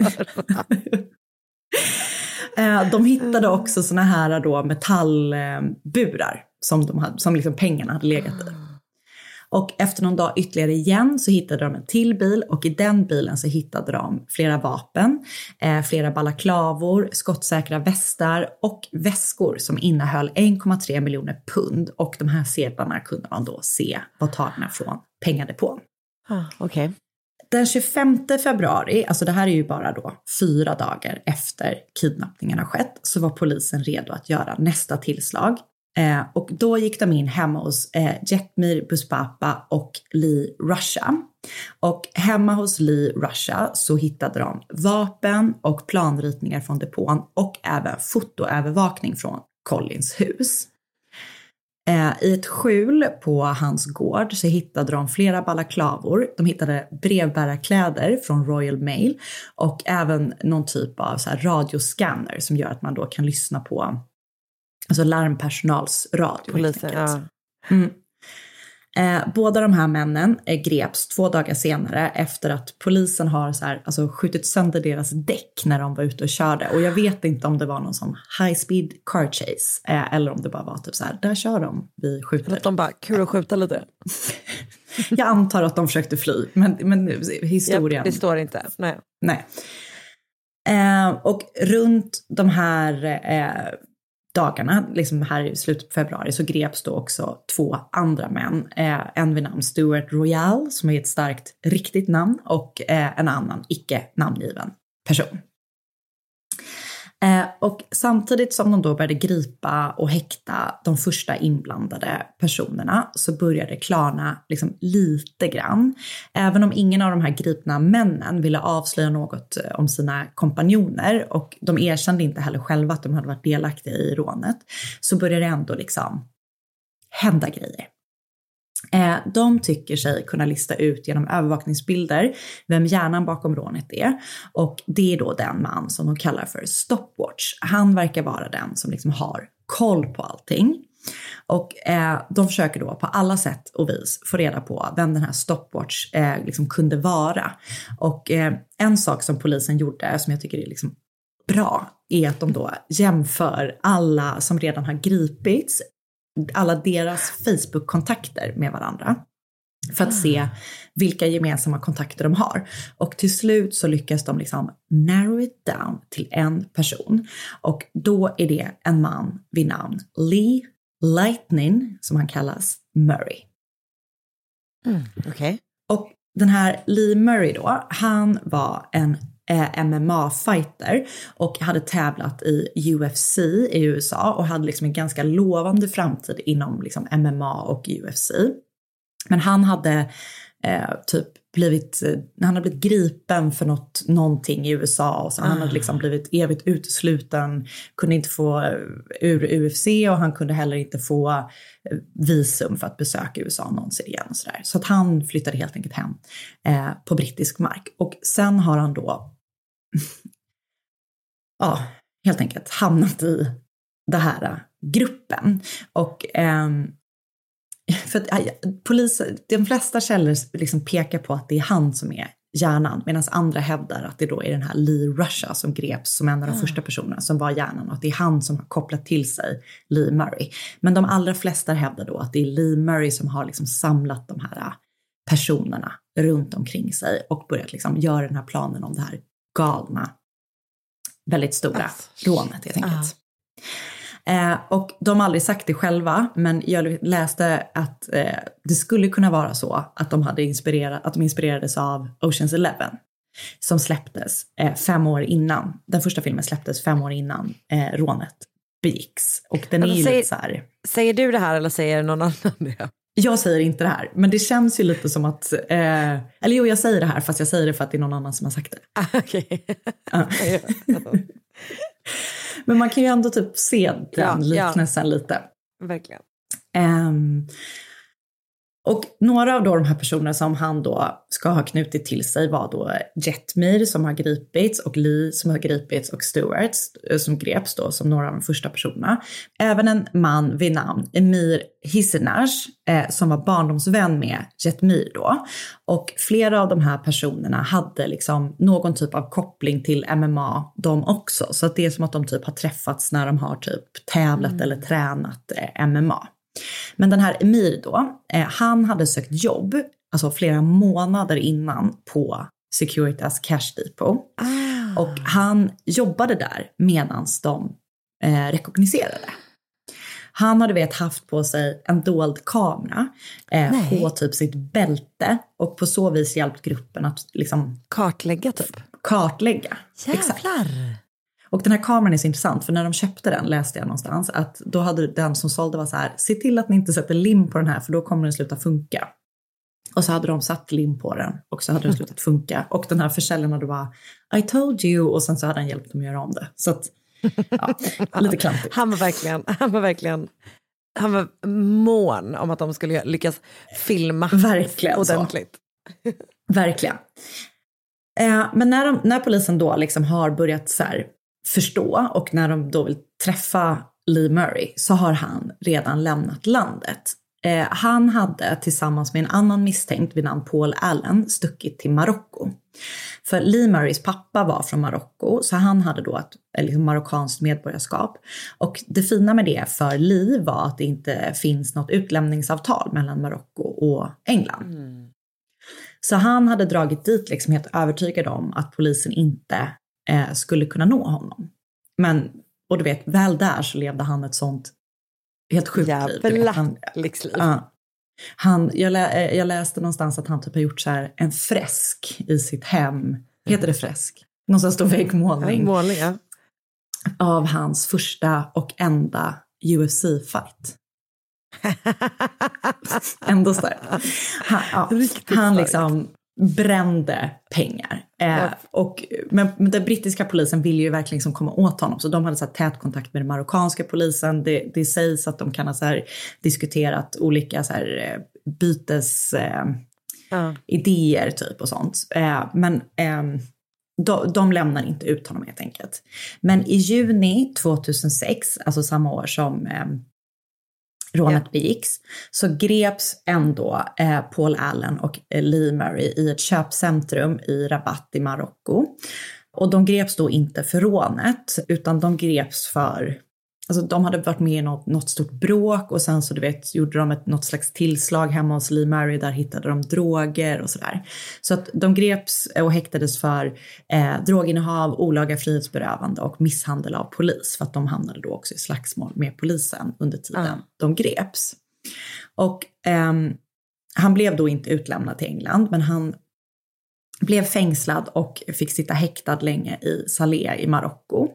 öra. De hittade också såna här då metallburar som, de hade, som liksom pengarna hade legat i. Och efter någon dag ytterligare igen så hittade de en till bil, och i den bilen så hittade de flera vapen, eh, flera balaklavor, skottsäkra västar och väskor som innehöll en komma tre miljoner pund, och de här sedlarna kunde man då se var tagna från pengadepån. Ah, okej. Okay. Den tjugofemte februari, alltså det här är ju bara då fyra dagar efter kidnappningen har skett, så var polisen redo att göra nästa tillslag. Eh, och då gick de in hemma hos eh, Jetmir Buspapa och Lee Russia. Och hemma hos Lee Russia så hittade de vapen och planritningar från depån, och även fotoövervakning från Collins hus. Eh, I ett skjul på hans gård så hittade de flera balaklavor. De hittade brevbärarkläder från Royal Mail, och även någon typ av så här radioscanner som gör att man då kan lyssna på, alltså larmpersonals radio. Polisen, ja. Mm. Eh, båda de här männen eh, greps två dagar senare efter att polisen har så här, alltså, skjutit sönder deras däck när de var ute och körde. Och jag vet inte om det var någon sån high speed car chase eh, eller om det bara var typ så här, där kör de, vi skjuter. Att de bara, kul att skjuta lite. Jag antar att de försökte fly, men, men historien. Ja, det står inte, nej. Nej. Eh, och runt de här eh, dagarna, liksom här i slutet på februari, så greps då också två andra män. Eh, en vid namn Stuart Royal, som är ett starkt riktigt namn, och eh, en annan icke namngiven person. Eh, och samtidigt som de då började gripa och häkta de första inblandade personerna, så började det klarna liksom lite grann. Även om ingen av de här gripna männen ville avslöja något om sina kompanjoner, och de erkände inte heller själva att de hade varit delaktiga i rånet, så började det ändå liksom hända grejer. Eh, de tycker sig kunna lista ut genom övervakningsbilder vem hjärnan bakom rånet är. Och det är då den man som de kallar för Stopwatch. Han verkar vara den som liksom har koll på allting. Och eh, de försöker då på alla sätt och vis få reda på vem den här Stopwatch eh, liksom kunde vara. Och eh, en sak som polisen gjorde som jag tycker är liksom bra är att de då jämför alla som redan har gripits, alla deras Facebook-kontakter med varandra. För att se vilka gemensamma kontakter de har. Och till slut så lyckas de liksom narrow it down till en person. Och då är det en man vid namn Lee Lightning, som han kallas, Murray. Mm, okej. Okay. Och den här Lee Murray då, han var en eh, M M A-fighter och hade tävlat i U F C i U S A och hade liksom en ganska lovande framtid inom liksom M M A och U F C. Men han hade eh, typ blivit, han hade blivit gripen för något, någonting i U S A och så ah. han hade liksom blivit evigt utesluten, kunde inte få ur U F C och han kunde heller inte få visum för att besöka U S A någonsin igen och sådär. Så att han flyttade helt enkelt hem eh, på brittisk mark. Och sen har han då ja, helt enkelt hamnat i den här gruppen. Och ehm, för att polisen, de flesta källor liksom pekar på att det är han som är hjärnan, medan andra hävdar att det då är den här Lee Russia som greps som en av de mm. första personerna som var hjärnan och att det är han som har kopplat till sig Lee Murray. Men de allra flesta hävdar då att det är Lee Murray som har liksom samlat de här personerna runt omkring sig och börjat liksom göra den här planen om det här galna, väldigt stora rånet helt enkelt. Uh. Eh, och de har aldrig sagt det själva, men jag läste att eh, det skulle kunna vara så att de hade inspirerat, att de inspirerades av Ocean's Eleven som släpptes eh, fem år innan. Den första filmen släpptes fem år innan eh, rånet begicks. Och den alltså, är ju säger, lite så här. Säger du det här eller säger någon annan det? Jag säger inte det här, men det känns ju lite som att, eh, eller jo jag säger det här fast jag säger det för att det är någon annan som har sagt det. Okej. Okay. Men man kan ju ändå typ se den ja, liknelsen ja. lite. Verkligen. Um, och några av då de här personerna som han då ska ha knutit till sig var då Jetmir som har gripits och Lee som har gripits och Stewart som greps då som några av de första personerna. Även en man vid namn Emir Hissenash eh, som var barndomsvän med Jetmir då. Och flera av de här personerna hade liksom någon typ av koppling till M M A de också. Så att det är som att de typ har träffats när de har typ tävlat mm. eller tränat eh, M M A. Men den här Emir då, eh, han hade sökt jobb, alltså flera månader innan på Securitas Cash Depot. Ah. Och han jobbade där medan de eh, rekogniserade. Han hade vet haft på sig en dold kamera eh, på typ sitt bälte och på så vis hjälpt gruppen att liksom kartlägga typ. Kartlägga. Jävlar. Exakt. Och den här kameran är så intressant för när de köpte den läste jag någonstans att då hade den som sålde var så här, se till att ni inte sätter lim på den här för då kommer den sluta funka. Och så hade de satt lim på den och så hade den slutat funka. Och den här försäljaren hade bara, I told you, och sen så hade han hjälpt dem att göra om det. Så att, ja, lite klantigt. Han var verkligen, han var verkligen, han var mån om att de skulle lyckas filma verkligen ordentligt. Så. Verkligen. Eh, men när, de, när polisen då liksom har börjat så här förstå och när de då vill träffa Lee Murray så har han redan lämnat landet. Eh, han hade tillsammans med en annan misstänkt vid namn Paul Allen stuckit till Marocko. För Lee Murrays pappa var från Marocko så han hade då ett liksom, marockanskt medborgarskap. Och det fina med det för Lee var att det inte finns något utlämningsavtal mellan Marocko och England. Mm. Så han hade dragit dit liksom helt övertygad om att polisen inte eh, skulle kunna nå honom. Men, och du vet, väl där så levde han ett sånt helt sjukt liv. Jävla lyxliv. Uh, han, jag, lä, jag läste någonstans att han typ har gjort så här en fresk i sitt hem. Heter det fresk? Någonstans stor väggmålning. Ja, målning, ja. Av hans första och enda U F C-fight. Ändå starkt. Han, ja, han liksom brände pengar. Eh, ja. och, men, men den brittiska polisen ville ju verkligen liksom komma åt honom. Så de hade så här tät kontakt med den marockanska polisen. Det, det sägs att de kan ha så här diskuterat olika så här, bytes eh, uh. idéer typ och sånt. Eh, men eh, de, de lämnar inte ut honom helt enkelt. Men i juni tjugohundrasex, alltså samma år som eh, rånet yeah. begicks, så greps ändå eh, Paul Allen och eh, Lee Murray i ett köpcentrum i Rabat i Marocko. Och de greps då inte för rånet, utan de greps för, alltså de hade varit med i något, något stort bråk och sen så du vet gjorde de ett, något slags tillslag hemma hos Lee Murray, där hittade de droger och sådär. Så att de greps och häktades för eh, droginnehav, olaga frihetsberövande och misshandel av polis, för att de hamnade då också i slagsmål med polisen under tiden mm. de greps. Och eh, han blev då inte utlämnad till England, men han blev fängslad och fick sitta häktad länge i Salé i Marocko.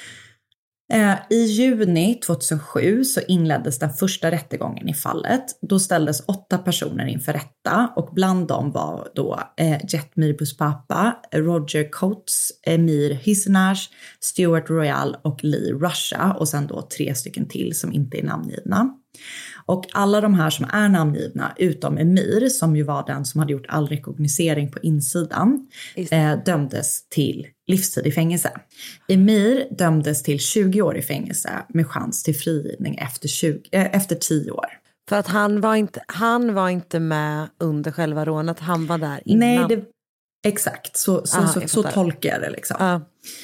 Eh, I juni tjugohundrasju så inleddes den första rättegången i fallet. Då ställdes åtta personer inför rätta och bland dem var då eh, Jetmir Buspapa, Roger Coates, Emir Hisnage, Stuart Royal och Lee Russia, och sen då tre stycken till som inte är namngivna. Och alla de här som är namngivna, utom Emir, som ju var den som hade gjort all rekognosering på insidan, eh, dömdes till livstid i fängelse. Emir dömdes till tjugo år i fängelse med chans till frigivning efter, tjugo, äh, efter tio år. För att han var, inte, han var inte med under själva rånet, han var där innan. Nej, det, exakt. Så, så, Aha, så, så tolkar jag det liksom. Ah.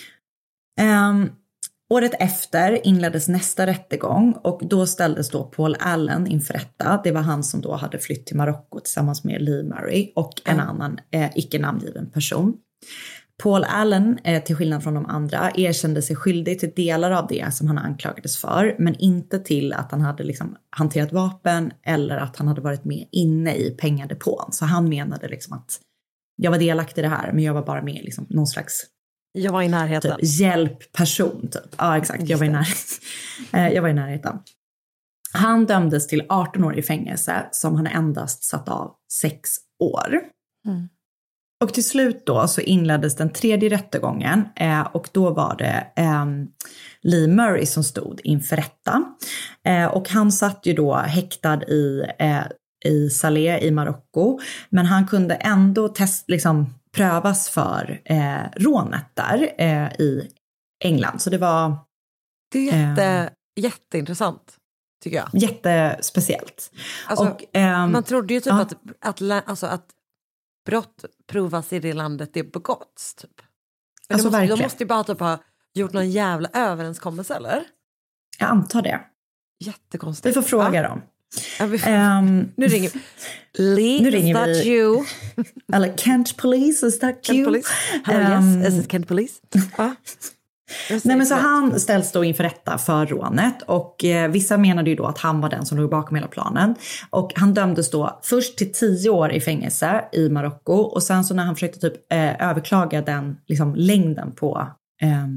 Um, Året efter inleddes nästa rättegång och då ställdes då Paul Allen inför rätta. Det var han som då hade flytt till Marocko tillsammans med Lee Murray och en mm. annan eh, icke-namngiven person. Paul Allen, eh, till skillnad från de andra, erkände sig skyldig till delar av det som han anklagades för, men inte till att han hade liksom hanterat vapen eller att han hade varit med inne i pengadepån. Så han menade liksom att jag var delaktig i det här, men jag var bara med liksom någon slags... Jag var i närheten. Typ, hjälpperson typ. Ja, exakt. Jag var, i när... jag var i närheten. Han dömdes till arton år i fängelse som han endast satt av sex år. Mm. Och till slut då så inleddes den tredje rättegången eh, och då var det eh, Lee Murray som stod inför rätta. Eh, och han satt ju då häktad i, eh, i Salé i Marocko, men han kunde ändå test, liksom, prövas för eh, rånet där eh, i England. Så det var... Det är jätte, eh, jätteintressant, tycker jag. Jättespeciellt. Alltså, och, eh, man trodde ju typ ja. att, att, alltså att brott provas i det landet det begåtts, typ. Men alltså, de, måste, verkligen. de måste ju bara typ ha gjort någon jävla överenskommelse, eller? Jag antar det. Jättekonstigt. Vi får fråga ja. dem. Ja, vi får, um, nu ringer Lee, nu ringer is that vi, you? Eller Kent Police, is that Kent you? Police. Hello, um, yes, is it Kent Police? ah. Nej, men så han ställs då inför rätta för rånet och eh, vissa menade ju då att han var den som låg bakom hela planen. Och han dömdes då först till tio år i fängelse i Marocko och sen så när han försökte typ eh, överklaga den liksom längden på eh,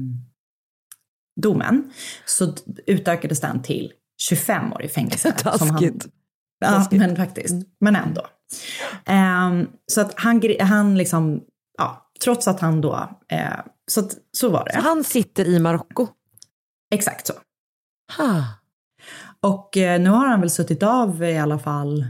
domen så utökades den till tjugofem år i fängelse. Taskigt. Ja, Taskigt. Men faktiskt. Mm. Men ändå. Um, så att han, han liksom, ja, trots att han då, eh, så, att, så var det. Så han sitter i Marocko? Exakt så. Ha. Och eh, nu har han väl suttit av i alla fall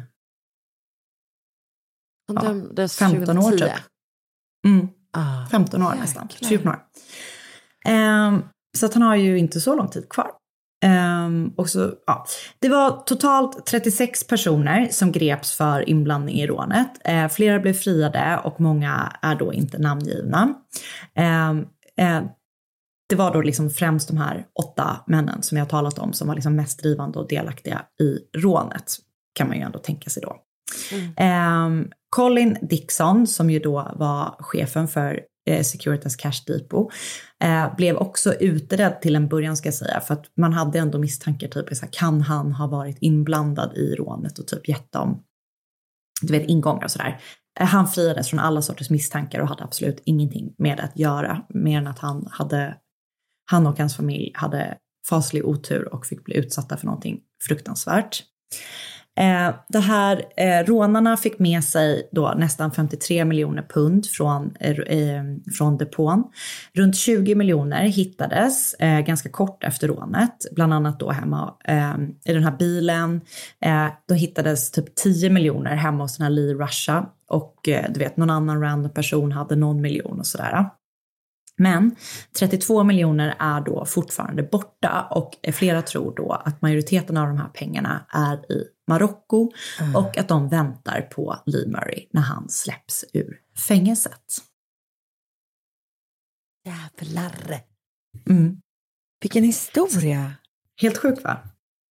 ja, femton år typ. Mm. Ah, femton år nästan. tjugo år. Um, så att han har ju inte så lång tid kvar. Um, och så, ja. Det var totalt trettiosex personer som greps för inblandning i rånet. Uh, flera blev friade och många är då inte namngivna. Um, uh, det var då liksom främst de här åtta männen som jag har talat om som var liksom mest drivande och delaktiga i rånet, kan man ju ändå tänka sig då. Mm. Um, Colin Dixon, som ju då var chefen för eh, Securitas Cash Depot, eh, blev också utredd till en början, ska jag säga, för att man hade ändå misstankar typ så här, kan han ha varit inblandad i rånet och typ gett dem, du vet, ingångar och sådär. Eh, han friades från alla sorters misstankar och hade absolut ingenting med det att göra, mer än att han hade, han och hans familj hade faslig otur och fick bli utsatta för någonting fruktansvärt. Eh, det här, eh, rånarna fick med sig då nästan femtiotre miljoner pund från, eh, från depån. Runt tjugo miljoner hittades eh, ganska kort efter rånet, bland annat då hemma eh, i den här bilen. Eh, då hittades typ tio miljoner hemma hos den här Lee Russia, och eh, du vet, någon annan random person hade någon miljon och sådär. Men trettiotvå miljoner är då fortfarande borta, och flera tror då att majoriteten av de här pengarna är i Marocko mm. och att de väntar på Lee Murray när han släpps ur fängelset. Jävlar. Mm. Vilken historia. Helt sjuk, va?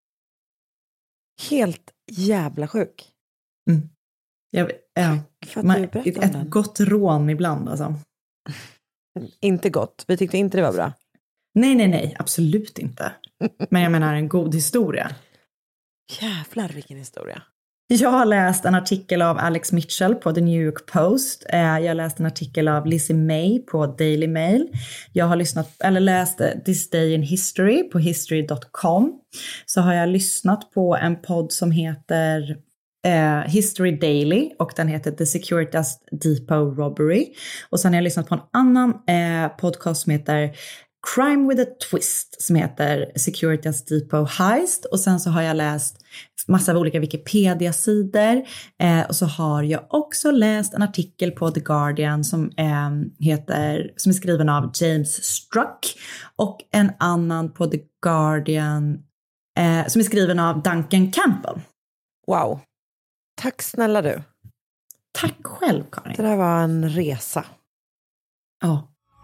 Helt jävla sjuk. Mm. Jag, äh, för att man, du berättar om ett den. gott rån ibland alltså. Inte gott. Vi tyckte inte det var bra. Nej, nej, nej. Absolut inte. Men jag menar en god historia. Jävlar vilken historia. Jag har läst en artikel av Alex Mitchell på The New York Post. Jag har läst en artikel av Lizzie May på Daily Mail. Jag har lyssnat, eller läst This Day in History på history dot com. Så har jag lyssnat på en podd som heter eh, History Daily, och den heter The Securitas Depot Robbery. Och sen har jag lyssnat på en annan eh, podcast som heter Crime with a Twist, som heter Securitas Depot Heist. Och sen så har jag läst massa olika Wikipedia-sidor. Eh, och så har jag också läst en artikel på The Guardian som, eh, heter, som är skriven av James Struck. Och en annan på The Guardian eh, som är skriven av Duncan Campbell. Wow. Tack snälla du. Tack själv, Karin. Det där var en resa. Ja.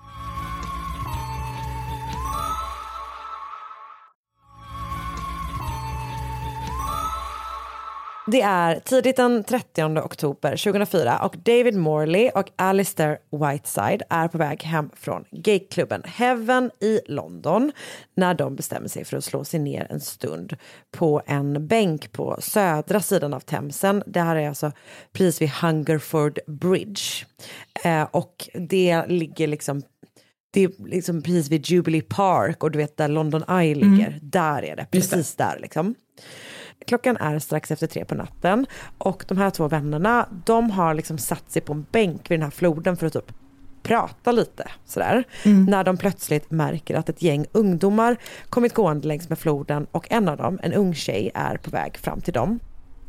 Det är tidigt den trettionde oktober tjugohundrafyra och David Morley och Alistair Whiteside är på väg hem från gayklubben Heaven i London när de bestämmer sig för att slå sig ner en stund på en bänk på södra sidan av Themsen. Det här är alltså precis vid Hungerford Bridge. Eh, och det ligger liksom Det är liksom precis vid Jubilee Park, och du vet där London Eye ligger. Mm. Där är det, precis där liksom. Klockan är strax efter tre på natten, och de här två vännerna, de har liksom satt sig på en bänk vid den här floden för att typ prata lite sådär. Mm. När de plötsligt märker att ett gäng ungdomar kommit gående längs med floden, och en av dem, en ung tjej, är på väg fram till dem.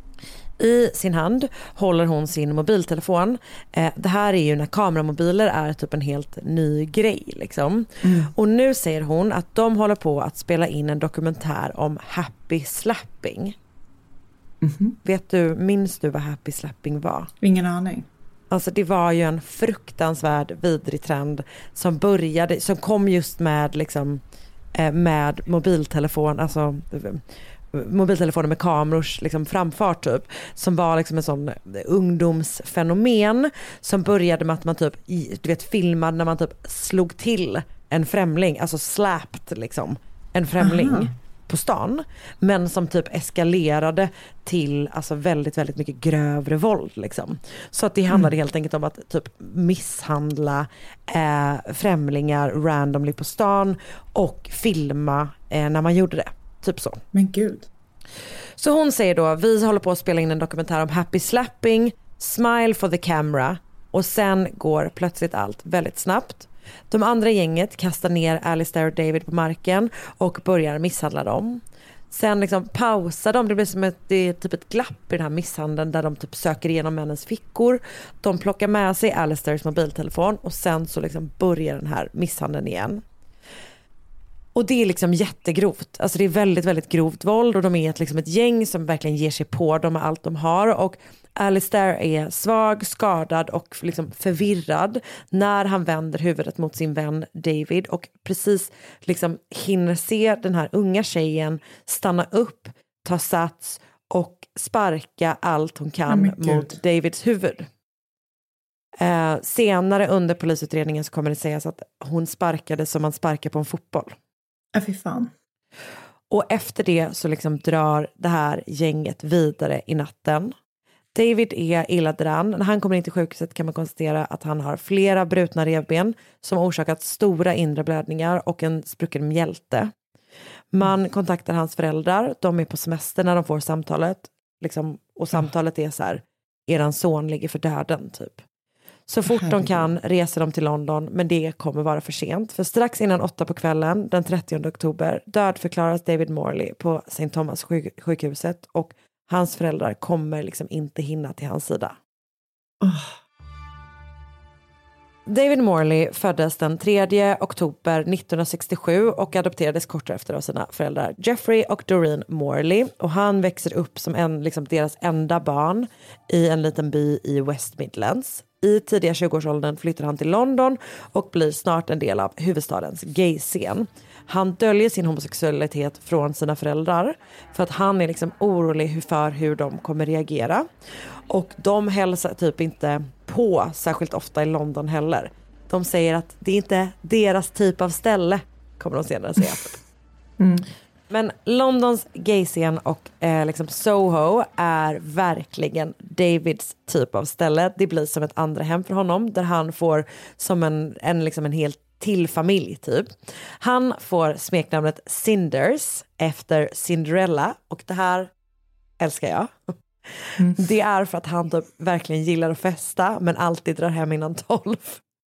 I sin hand håller hon sin mobiltelefon. Eh, det här är ju när kameramobiler är typ en helt ny grej liksom. Mm. Och nu säger hon att de håller på att spela in en dokumentär om happy slapping. Mm-hmm. Vet du, minns du vad happy slapping var? Ingen aning. Alltså det var ju en fruktansvärd vidrig trend som började, som kom just med liksom eh, med mobiltelefon, alltså mobiltelefoner med kamerors liksom framfart typ, som var liksom en sån ungdomsfenomen som började med att man typ du vet filmade när man typ slog till en främling, alltså slapped liksom en främling. Aha. På stan, men som typ eskalerade till alltså väldigt väldigt mycket grövre våld liksom. Så att det handlade mm. helt enkelt om att typ misshandla eh, främlingar randomly på stan och filma eh, när man gjorde det. Typ så. Men gud. Så hon säger då, vi håller på att spela in en dokumentär om happy slapping, smile for the camera, och sen går plötsligt allt väldigt snabbt. De andra gänget kastar ner Alistair och David på marken och börjar misshandla dem. Sen liksom pausar de, det blir som ett, det är typ ett glapp i den här misshandeln där de typ söker igenom männens fickor. De plockar med sig Alistairs mobiltelefon, och sen så liksom börjar den här misshandeln igen. Och det är liksom jättegrovt. Alltså det är väldigt, väldigt grovt våld, och de är ett, liksom ett gäng som verkligen ger sig på dem med allt de har. Och Alistair är svag, skadad och liksom förvirrad när han vänder huvudet mot sin vän David och precis liksom hinner se den här unga tjejen stanna upp, ta sats och sparka allt hon kan oh mot Davids huvud. Eh, senare under polisutredningen så kommer det sägas att hon sparkade som man sparkar på en fotboll. Ja, fy fan. Och efter det så liksom drar det här gänget vidare i natten. David är illa däran. När han kommer in till sjukhuset kan man konstatera att han har flera brutna revben som har orsakat stora inre blödningar och en sprucken mjälte. Man kontaktar hans föräldrar. De är på semester när de får samtalet. liksom, och samtalet är så här, eran son ligger för döden typ. Så fort de kan reser de till London, men det kommer vara för sent. För strax innan åtta på kvällen, den trettionde oktober, dödförklaras David Morley på Saint Thomas sjuk- sjukhuset och hans föräldrar kommer liksom inte hinna till hans sida. Oh. David Morley föddes den tredje oktober nittonhundrasextiosju och adopterades kort efter av sina föräldrar Jeffrey och Doreen Morley. Och han växer upp som en, liksom deras enda barn i en liten by i West Midlands. I tidiga tjugoårsåldern flyttar han till London och blir snart en del av huvudstadens gayscen. Han döljer sin homosexualitet från sina föräldrar för att han är liksom orolig för hur de kommer reagera. Och de hälsar typ inte på särskilt ofta i London heller. De säger att det är inte deras typ av ställe, kommer de senare säga. Mm. Men Londons gayscen och eh, liksom Soho är verkligen Davids typ av ställe. Det blir som ett andra hem för honom där han får som en, en, liksom en helt till familj typ. Han får smeknamnet Cinders efter Cinderella och det här älskar jag. Mm. Det är för att han typ verkligen gillar att festa men alltid drar hem innan tolv.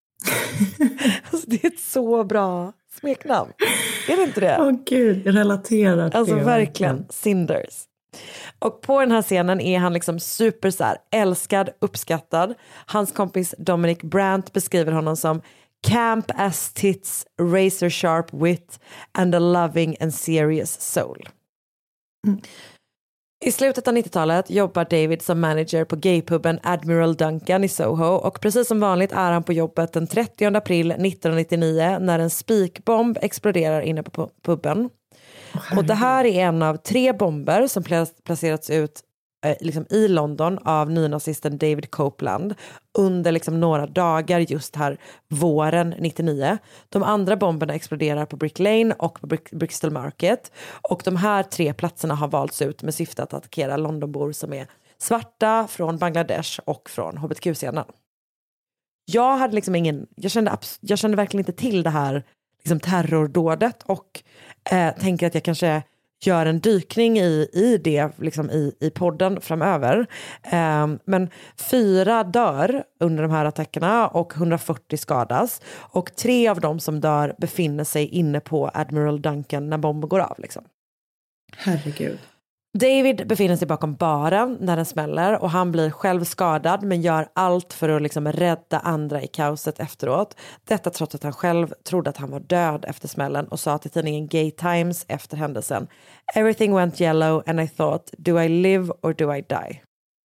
Alltså, det är ett så bra smeknamn. Är det inte det? Åh oh, gud, relaterat. Alltså det, verkligen, verkligen. Cinders. Och på den här scenen är han liksom super så här, älskad, uppskattad. Hans kompis Dominic Brandt beskriver honom som camp as tits, razor sharp wit and a loving and serious soul. Mm. I slutet av nittiotalet jobbar David som manager på gaypuben Admiral Duncan i Soho och precis som vanligt är han på jobbet den trettionde april nittonhundranittionio när en spikbomb exploderar inne på puben. Oh, och det här är en av tre bomber som placerats ut eh, liksom i London av nynazisten David Copeland under liksom några dagar just här våren nittionio. De andra bomberna exploderar på Brick Lane och på Brick- Brixton Market och de här tre platserna har valts ut med syfte att attackera Londonbor som är svarta från Bangladesh och från H B T Q-scenen. Jag hade liksom ingen, jag kände, jag kände verkligen inte till det här liksom terrordådet och eh, tänker att jag kanske gör en dykning i, i det liksom i, i podden framöver. Eh, men fyra dör under de här attackerna och hundrafyrtio skadas. Och tre av dem som dör befinner sig inne på Admiral Duncan när bomben går av. Liksom. Herregud. David befinner sig bakom baren när den smäller och han blir själv skadad men gör allt för att liksom rädda andra i kaoset efteråt. Detta trots att han själv trodde att han var död efter smällen och sa till tidningen Gay Times efter händelsen: "Everything went yellow and I thought, do I live or do I die?"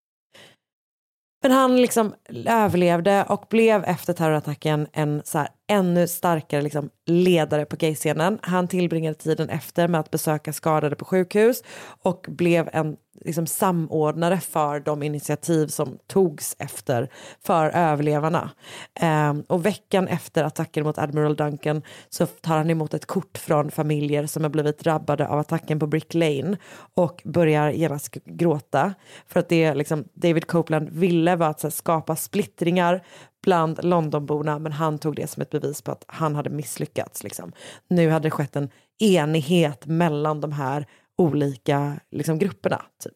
Men han liksom överlevde och blev efter terrorattacken en så här ännu starkare liksom ledare på gayscenen. Han tillbringade tiden efter med att besöka skadade på sjukhus och blev en liksom samordnare för de initiativ som togs efter för överlevarna. Um, och veckan efter attacken mot Admiral Duncan så tar han emot ett kort från familjer som har blivit drabbade av attacken på Brick Lane och börjar genast gråta för att det liksom David Copeland ville var att så här, skapa splittringar bland Londonborna, men han tog det som ett bevis på att han hade misslyckats. Liksom. Nu hade det skett en enighet mellan de här olika liksom, grupperna. Typ.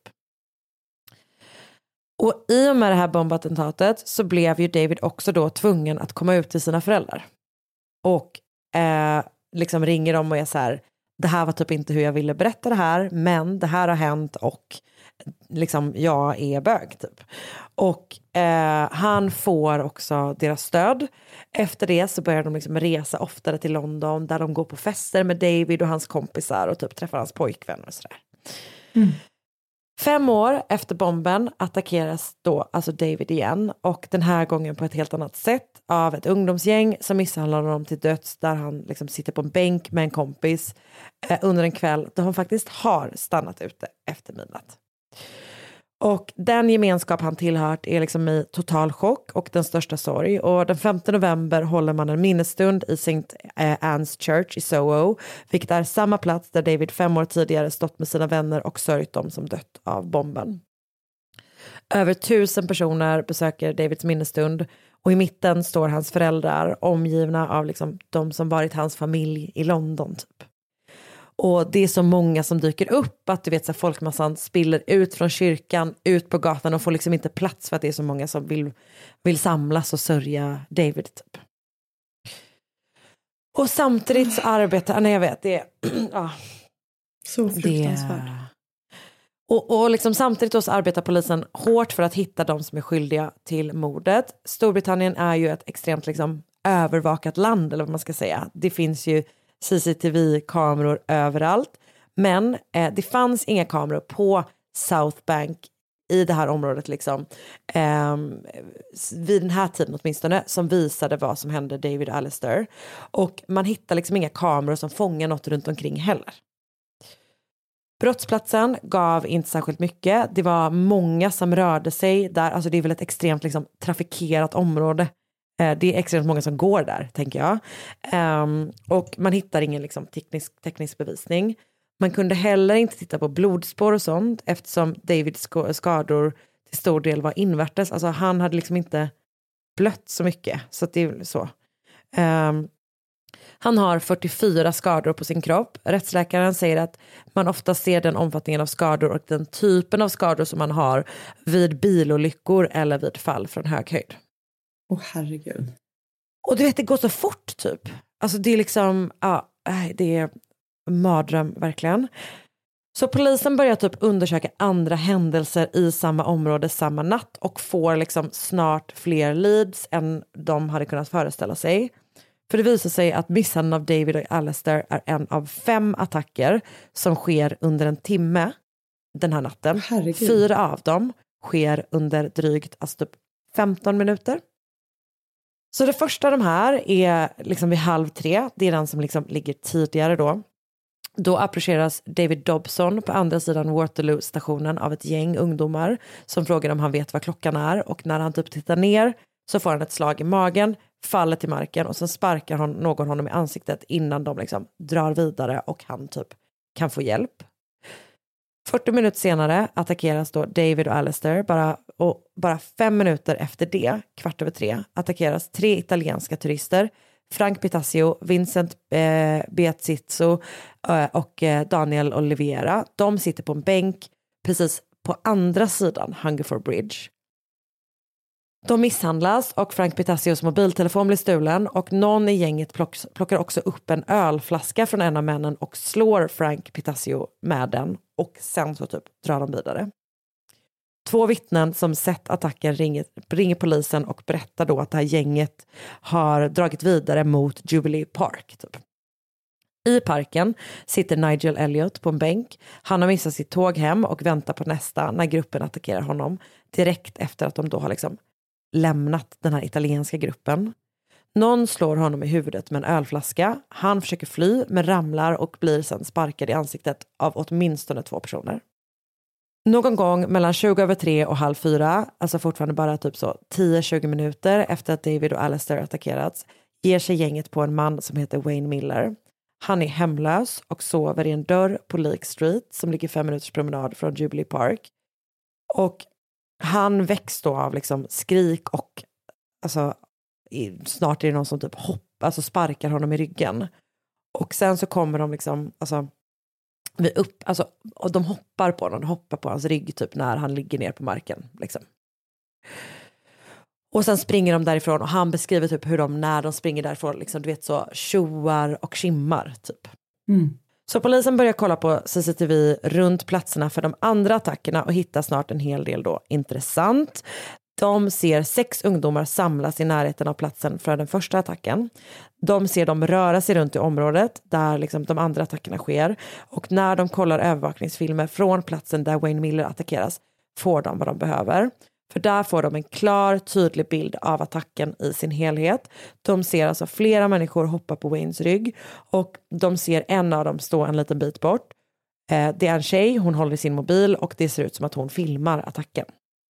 Och i och med det här bombattentatet så blev ju David också då tvungen att komma ut till sina föräldrar. Och eh, liksom ringer dem och är så här: det här var typ inte hur jag ville berätta det här, men det här har hänt och liksom jag är bög typ. Och eh, han får också deras stöd. Efter det så börjar de liksom resa oftare till London där de går på fester med David och hans kompisar och typ träffar hans pojkvänner och sådär. Mm. Fem år efter bomben attackeras då alltså David igen och den här gången på ett helt annat sätt av ett ungdomsgäng som misshandlar honom till döds där han liksom sitter på en bänk med en kompis eh, under en kväll då han faktiskt har stannat ute efter midnatt. Och den gemenskap han tillhört är liksom i total chock och den största sorg. Och den femte november håller man en minnesstund i Saint Anne's Church i Soho, vilket är samma plats där David fem år tidigare stått med sina vänner och sörjt dem som dött av bomben. Över tusen personer besöker Davids minnesstund och i mitten står hans föräldrar omgivna av liksom de som varit hans familj i London typ. Och det är så många som dyker upp att du vet så här, folkmassan spiller ut från kyrkan, ut på gatan och får liksom inte plats för att det är så många som vill, vill samlas och sörja David typ. Och samtidigt så arbetar, nej jag vet, det är ja, så fruktansvärt. Det, och, och liksom samtidigt så arbetar polisen hårt för att hitta de som är skyldiga till mordet. Storbritannien är ju ett extremt liksom övervakat land eller vad man ska säga. Det finns ju C C T V-kameror överallt. Men eh, det fanns inga kameror på South Bank i det här området liksom. Eh, vid den här tiden åtminstone som visade vad som hände David Allister. Och man hittar liksom inga kameror som fångar något runt omkring heller. Brottsplatsen gav inte särskilt mycket. Det var många som rörde sig där. Alltså det är väl ett extremt liksom, trafikerat område. Eh, det är extremt många som går där, tänker jag. Um, och man hittar ingen liksom, teknisk, teknisk bevisning. Man kunde heller inte titta på blodspår och sånt eftersom Davids skador till stor del var invärtes. Alltså han hade liksom inte blött så mycket. Så att det är så. Um, Han har fyrtiofyra skador på sin kropp. Rättsläkaren säger att man ofta ser den omfattningen av skador och den typen av skador som man har vid bilolyckor eller vid fall från hög höjd. Åh oh, herregud. Och du vet, det går så fort typ. Alltså det är liksom, ja, det är mardröm verkligen. Så polisen börjar typ undersöka andra händelser i samma område samma natt och får liksom snart fler leads än de hade kunnat föreställa sig. För det visar sig att misshandeln av David och Allister är en av fem attacker som sker under en timme den här natten. Herregud. Fyra av dem sker under drygt alltså typ femton minuter. Så det första av de här är liksom vid halv tre. Det är den som liksom ligger tidigare då. Då approcheras David Dobson på andra sidan Waterloo-stationen av ett gäng ungdomar som frågar om han vet vad klockan är. Och när han typ tittar ner så får han ett slag i magen, faller till marken och sen sparkar hon, någon honom i ansiktet innan de liksom drar vidare och han typ kan få hjälp. fyrtio minuter senare attackeras då David och Allister bara, och bara fem minuter efter det, kvart över tre, attackeras tre italienska turister, Frank Pitasio, Vincent eh, Beatzizzo eh, och eh, Daniel Oliveira. De sitter på en bänk precis på andra sidan Hungerford Bridge. De misshandlas och Frank Pitassios mobiltelefon blir stulen och någon i gänget plock, plockar också upp en ölflaska från en av männen och slår Frank Pitassio med den och sen så typ drar de vidare. Två vittnen som sett attacken ringer, ringer polisen och berättar då att det här gänget har dragit vidare mot Jubilee Park. Typ. I parken sitter Nigel Elliot på en bänk. Han har missat sitt tåg hem och väntar på nästa när gruppen attackerar honom direkt efter att de då har liksom lämnat den här italienska gruppen. Någon slår honom i huvudet med en ölflaska. Han försöker fly men ramlar och blir sedan sparkad i ansiktet av åtminstone två personer. Någon gång mellan tjugo över tre och halv fyra, alltså fortfarande bara typ så tio till tjugo minuter efter att David och Allister attackerats, ger sig gänget på en man som heter Wayne Miller. Han är hemlös och sover i en dörr på Lake Street som ligger fem minuters promenad från Jubilee Park. Och han väcks då av liksom skrik och alltså, snart är det någon som typ hoppar, alltså sparkar honom i ryggen. Och sen så kommer de liksom, alltså, vi upp, alltså, och de hoppar på honom, de hoppar på hans rygg typ när han ligger ner på marken. Liksom. Och sen springer de därifrån och han beskriver typ hur de när de springer därifrån, liksom, du vet så, tjoar och skimmar typ. Mm. Så polisen börjar kolla på C C T V runt platserna för de andra attackerna och hittar snart en hel del då intressant. De ser sex ungdomar samlas i närheten av platsen för den första attacken. De ser dem röra sig runt i området där liksom de andra attackerna sker. Och när de kollar övervakningsfilmer från platsen där Wayne Miller attackeras får de vad de behöver. För där får de en klar, tydlig bild av attacken i sin helhet. De ser alltså flera människor hoppa på Waynes rygg. Och de ser en av dem stå en liten bit bort. Eh, det är en tjej, hon håller i sin mobil och det ser ut som att hon filmar attacken.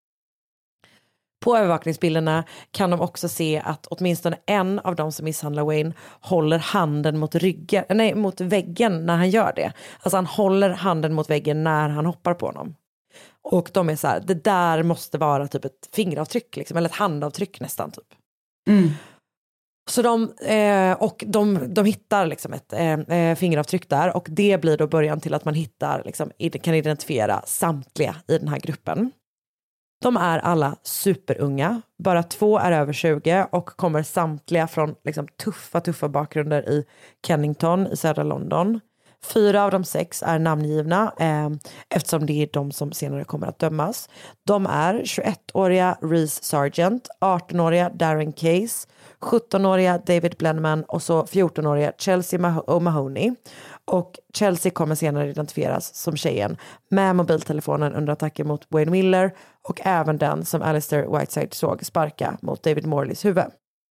På övervakningsbilderna kan de också se att åtminstone en av dem som misshandlar Wayne håller handen mot ryggen, nej, mot väggen när han gör det. Alltså han håller handen mot väggen när han hoppar på honom. Och de är så här, det där måste vara typ ett fingeravtryck liksom, eller ett handavtryck nästan typ. Mm. Så de, eh, och de, de hittar liksom ett eh, fingeravtryck där och det blir då början till att man hittar, liksom, kan identifiera samtliga i den här gruppen. De är alla superunga, bara två är över tjugo och kommer samtliga från liksom, tuffa, tuffa bakgrunder i Kennington i södra London. Fyra av de sex är namngivna eh, eftersom det är de som senare kommer att dömas. De är tjugoettåriga Reece Sargent, artonåriga Darren Case, sjuttonåriga David Blenman och så fjortonåriga Chelsea Mah- O'Mahony. Och Chelsea kommer senare identifieras som tjejen med mobiltelefonen under attacken mot Wayne Miller och även den som Alistair Whiteside såg sparka mot David Morleys huvud.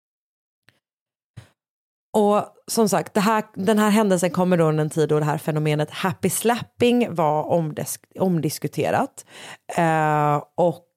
Och som sagt, det här, den här händelsen kommer då under en tid då det här fenomenet happy slapping var omdisk, omdiskuterat. Eh, och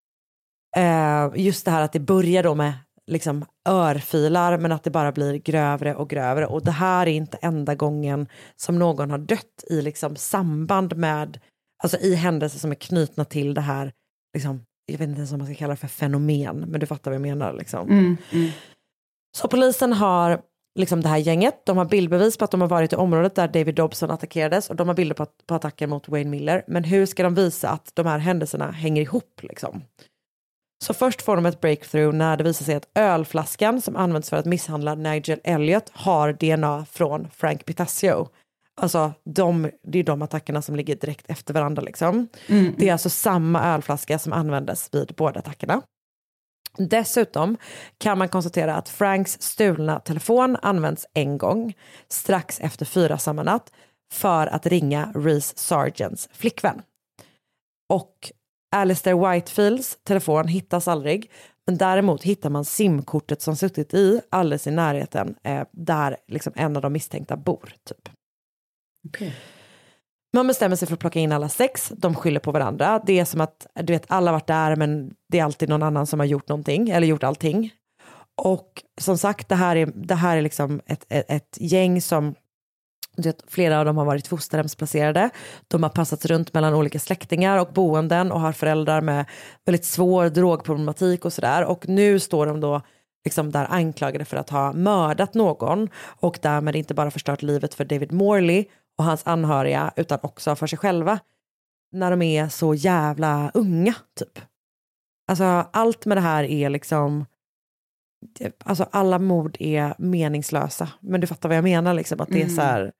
eh, just det här att det börjar då med liksom örfilar men att det bara blir grövre och grövre. Och det här är inte enda gången som någon har dött i liksom samband med, alltså i händelser som är knutna till det här, liksom, jag vet inte ens om man ska kalla det för fenomen, men du fattar vad jag menar liksom. Mm, mm. Så polisen har liksom det här gänget, de har bildbevis på att de har varit i området där David Dobson attackerades och de har bilder på, på attacken mot Wayne Miller. Men hur ska de visa att de här händelserna hänger ihop liksom? Så först får de ett breakthrough när det visar sig att ölflaskan som används för att misshandla Nigel Elliott har D N A från Frank Pitasio. Alltså de, det är de attackerna som ligger direkt efter varandra liksom. Mm. Det är alltså samma ölflaska som användes vid båda attackerna. Dessutom kan man konstatera att Franks stulna telefon används en gång strax efter fyra samma natt för att ringa Reece Sargents flickvän. Och Alistair Whitefields telefon hittas aldrig, men däremot hittar man simkortet som suttit i alldeles i närheten eh, där liksom en av de misstänkta bor typ. Okay. Man bestämmer sig för att plocka in alla sex. De skyller på varandra. Det är som att du vet, alla har varit där men det är alltid någon annan som har gjort någonting eller gjort allting. Och som sagt, det här är, det här är liksom ett, ett, ett gäng som du vet, flera av dem har varit fosterhemsplacerade. De har passats runt mellan olika släktingar och boenden och har föräldrar med väldigt svår drogproblematik och sådär. Och nu står de då liksom där anklagade för att ha mördat någon och därmed inte bara förstört livet för David Morley och hans anhöriga utan också för sig själva när de är så jävla unga typ. Alltså allt med det här är liksom, alltså alla mord är meningslösa, men du fattar vad jag menar liksom, att det är så här.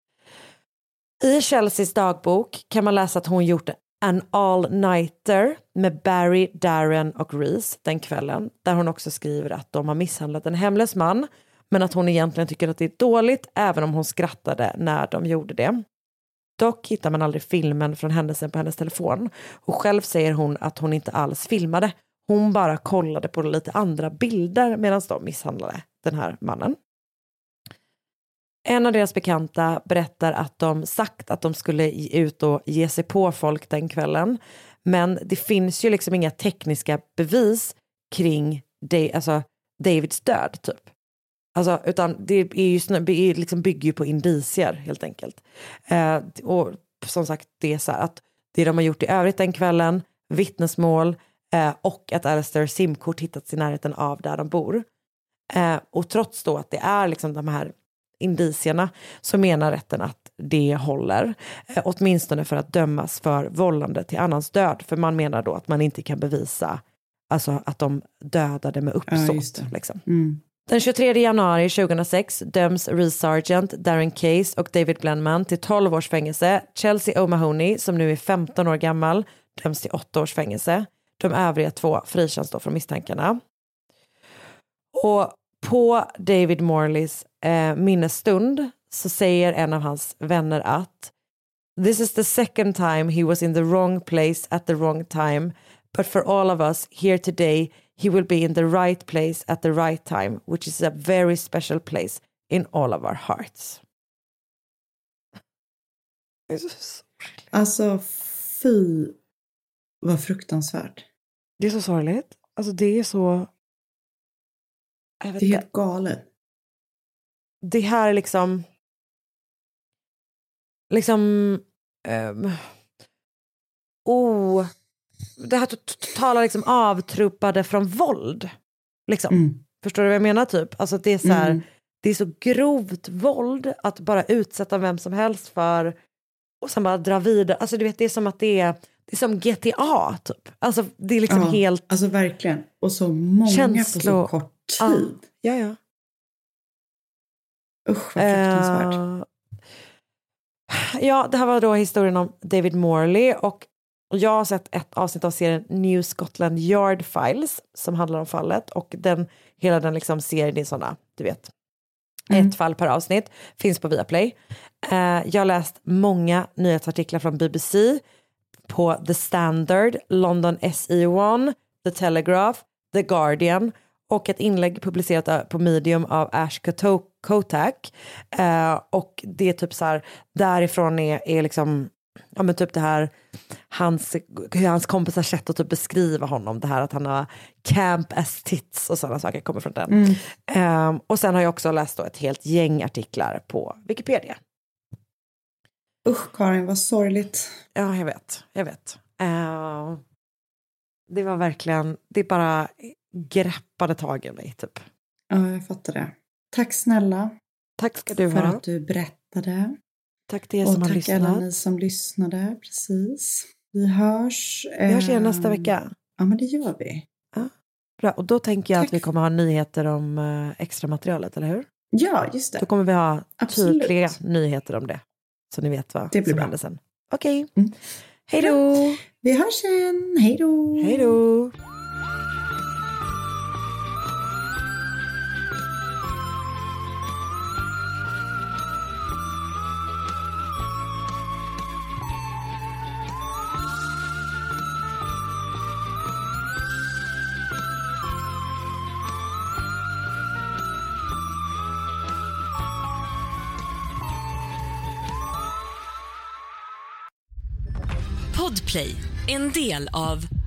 I Chelseas dagbok kan man läsa att hon gjort en all-nighter med Barry, Darren och Reece den kvällen, där hon också skriver att de har misshandlat en hemlös man, men att hon egentligen tycker att det är dåligt även om hon skrattade när de gjorde det. Dock hittar man aldrig filmen från händelsen på hennes telefon och själv säger hon att hon inte alls filmade. Hon bara kollade på lite andra bilder medan de misshandlade den här mannen. En av deras bekanta berättar att de sagt att de skulle ut och ge sig på folk den kvällen. Men det finns ju liksom inga tekniska bevis kring det, alltså Davids död typ. Alltså, utan det är ju det är liksom bygger ju på indicier helt enkelt. Eh, och som sagt, det är så här att det de har gjort i övrigt den kvällen, vittnesmål eh, och att Alistair simkort hittats i närheten av där de bor. Eh, och trots då att det är liksom de här indicierna så menar rätten att det håller. Eh, åtminstone för att dömas för vållande till annans död. För man menar då att man inte kan bevisa alltså att de dödade med uppsåt. Ja, liksom. mm. Den tjugotredje januari tjugohundrasex döms Reece Sargent, Darren Case och David Blenman till tolv års fängelse. Chelsea O'Mahony, som nu är femton år gammal, döms till åtta års fängelse. De övriga två frikänns då från misstankarna. Och på David Morleys eh, minnesstund så säger en av hans vänner att "This is the second time he was in the wrong place at the wrong time, but for all of us here today he will be in the right place at the right time, which is a very special place in all of our hearts." Det är så sorgligt. Alltså fy, vad fruktansvärt. Det är så sorgligt. Alltså det är så... Jag vet det är helt inte. galet. Det här är liksom... Liksom... Um, oh... Det här totala liksom avtruppade från våld. Liksom. Mm. Förstår du vad jag menar typ? Alltså det är så här, Mm. det är så grovt våld att bara utsätta vem som helst för och sen bara dra vidare. Alltså du vet, det är som att det är, det är som G T A typ. Alltså det är liksom ja, helt... Alltså verkligen. Och så många känslo... på så kort tid. Ja, ja. Usch, vad fruktansvärt. Uh, ja, det här var då historien om David Morley och jag har sett ett avsnitt av serien New Scotland Yard Files som handlar om fallet och den, hela den liksom serien är sådana, du vet. Mm. Ett fall per avsnitt finns på Viaplay. Uh, jag har läst många nyhetsartiklar från B B C på The Standard, London S E one, The Telegraph, The Guardian och ett inlägg publicerat på Medium av Ash Kotak. Uh, och det är typ så här, därifrån är, är liksom, ja men typ det här, hans, hans kompisar sätt att typ beskriva honom, det här att han har camp as tits och sådana saker kommer från den. Mm. Um, och sen har jag också läst då ett helt gäng artiklar på Wikipedia. Usch Karin, vad sorgligt. Ja, jag vet, jag vet. Uh, det var verkligen, det bara greppade tag i mig typ. Ja, jag fattar det. Tack snälla. Tack ska du för ha. För att du berättade. Tack till er som har lyssnat. Och tack alla ni som lyssnade, precis. Vi hörs. Vi hörs igen nästa vecka. Ja, men det gör vi. Ja, bra. Och då tänker jag tack. Att vi kommer ha nyheter om uh, extra materialet, eller hur? Ja, just det. Då kommer vi ha Absolut. tydliga nyheter om det. Så ni vet vad det blir som bra. händer sen. Okej. Okay. Mm. Hej då! Vi hörs sen. Hej då! Hej då! Podplay, en del av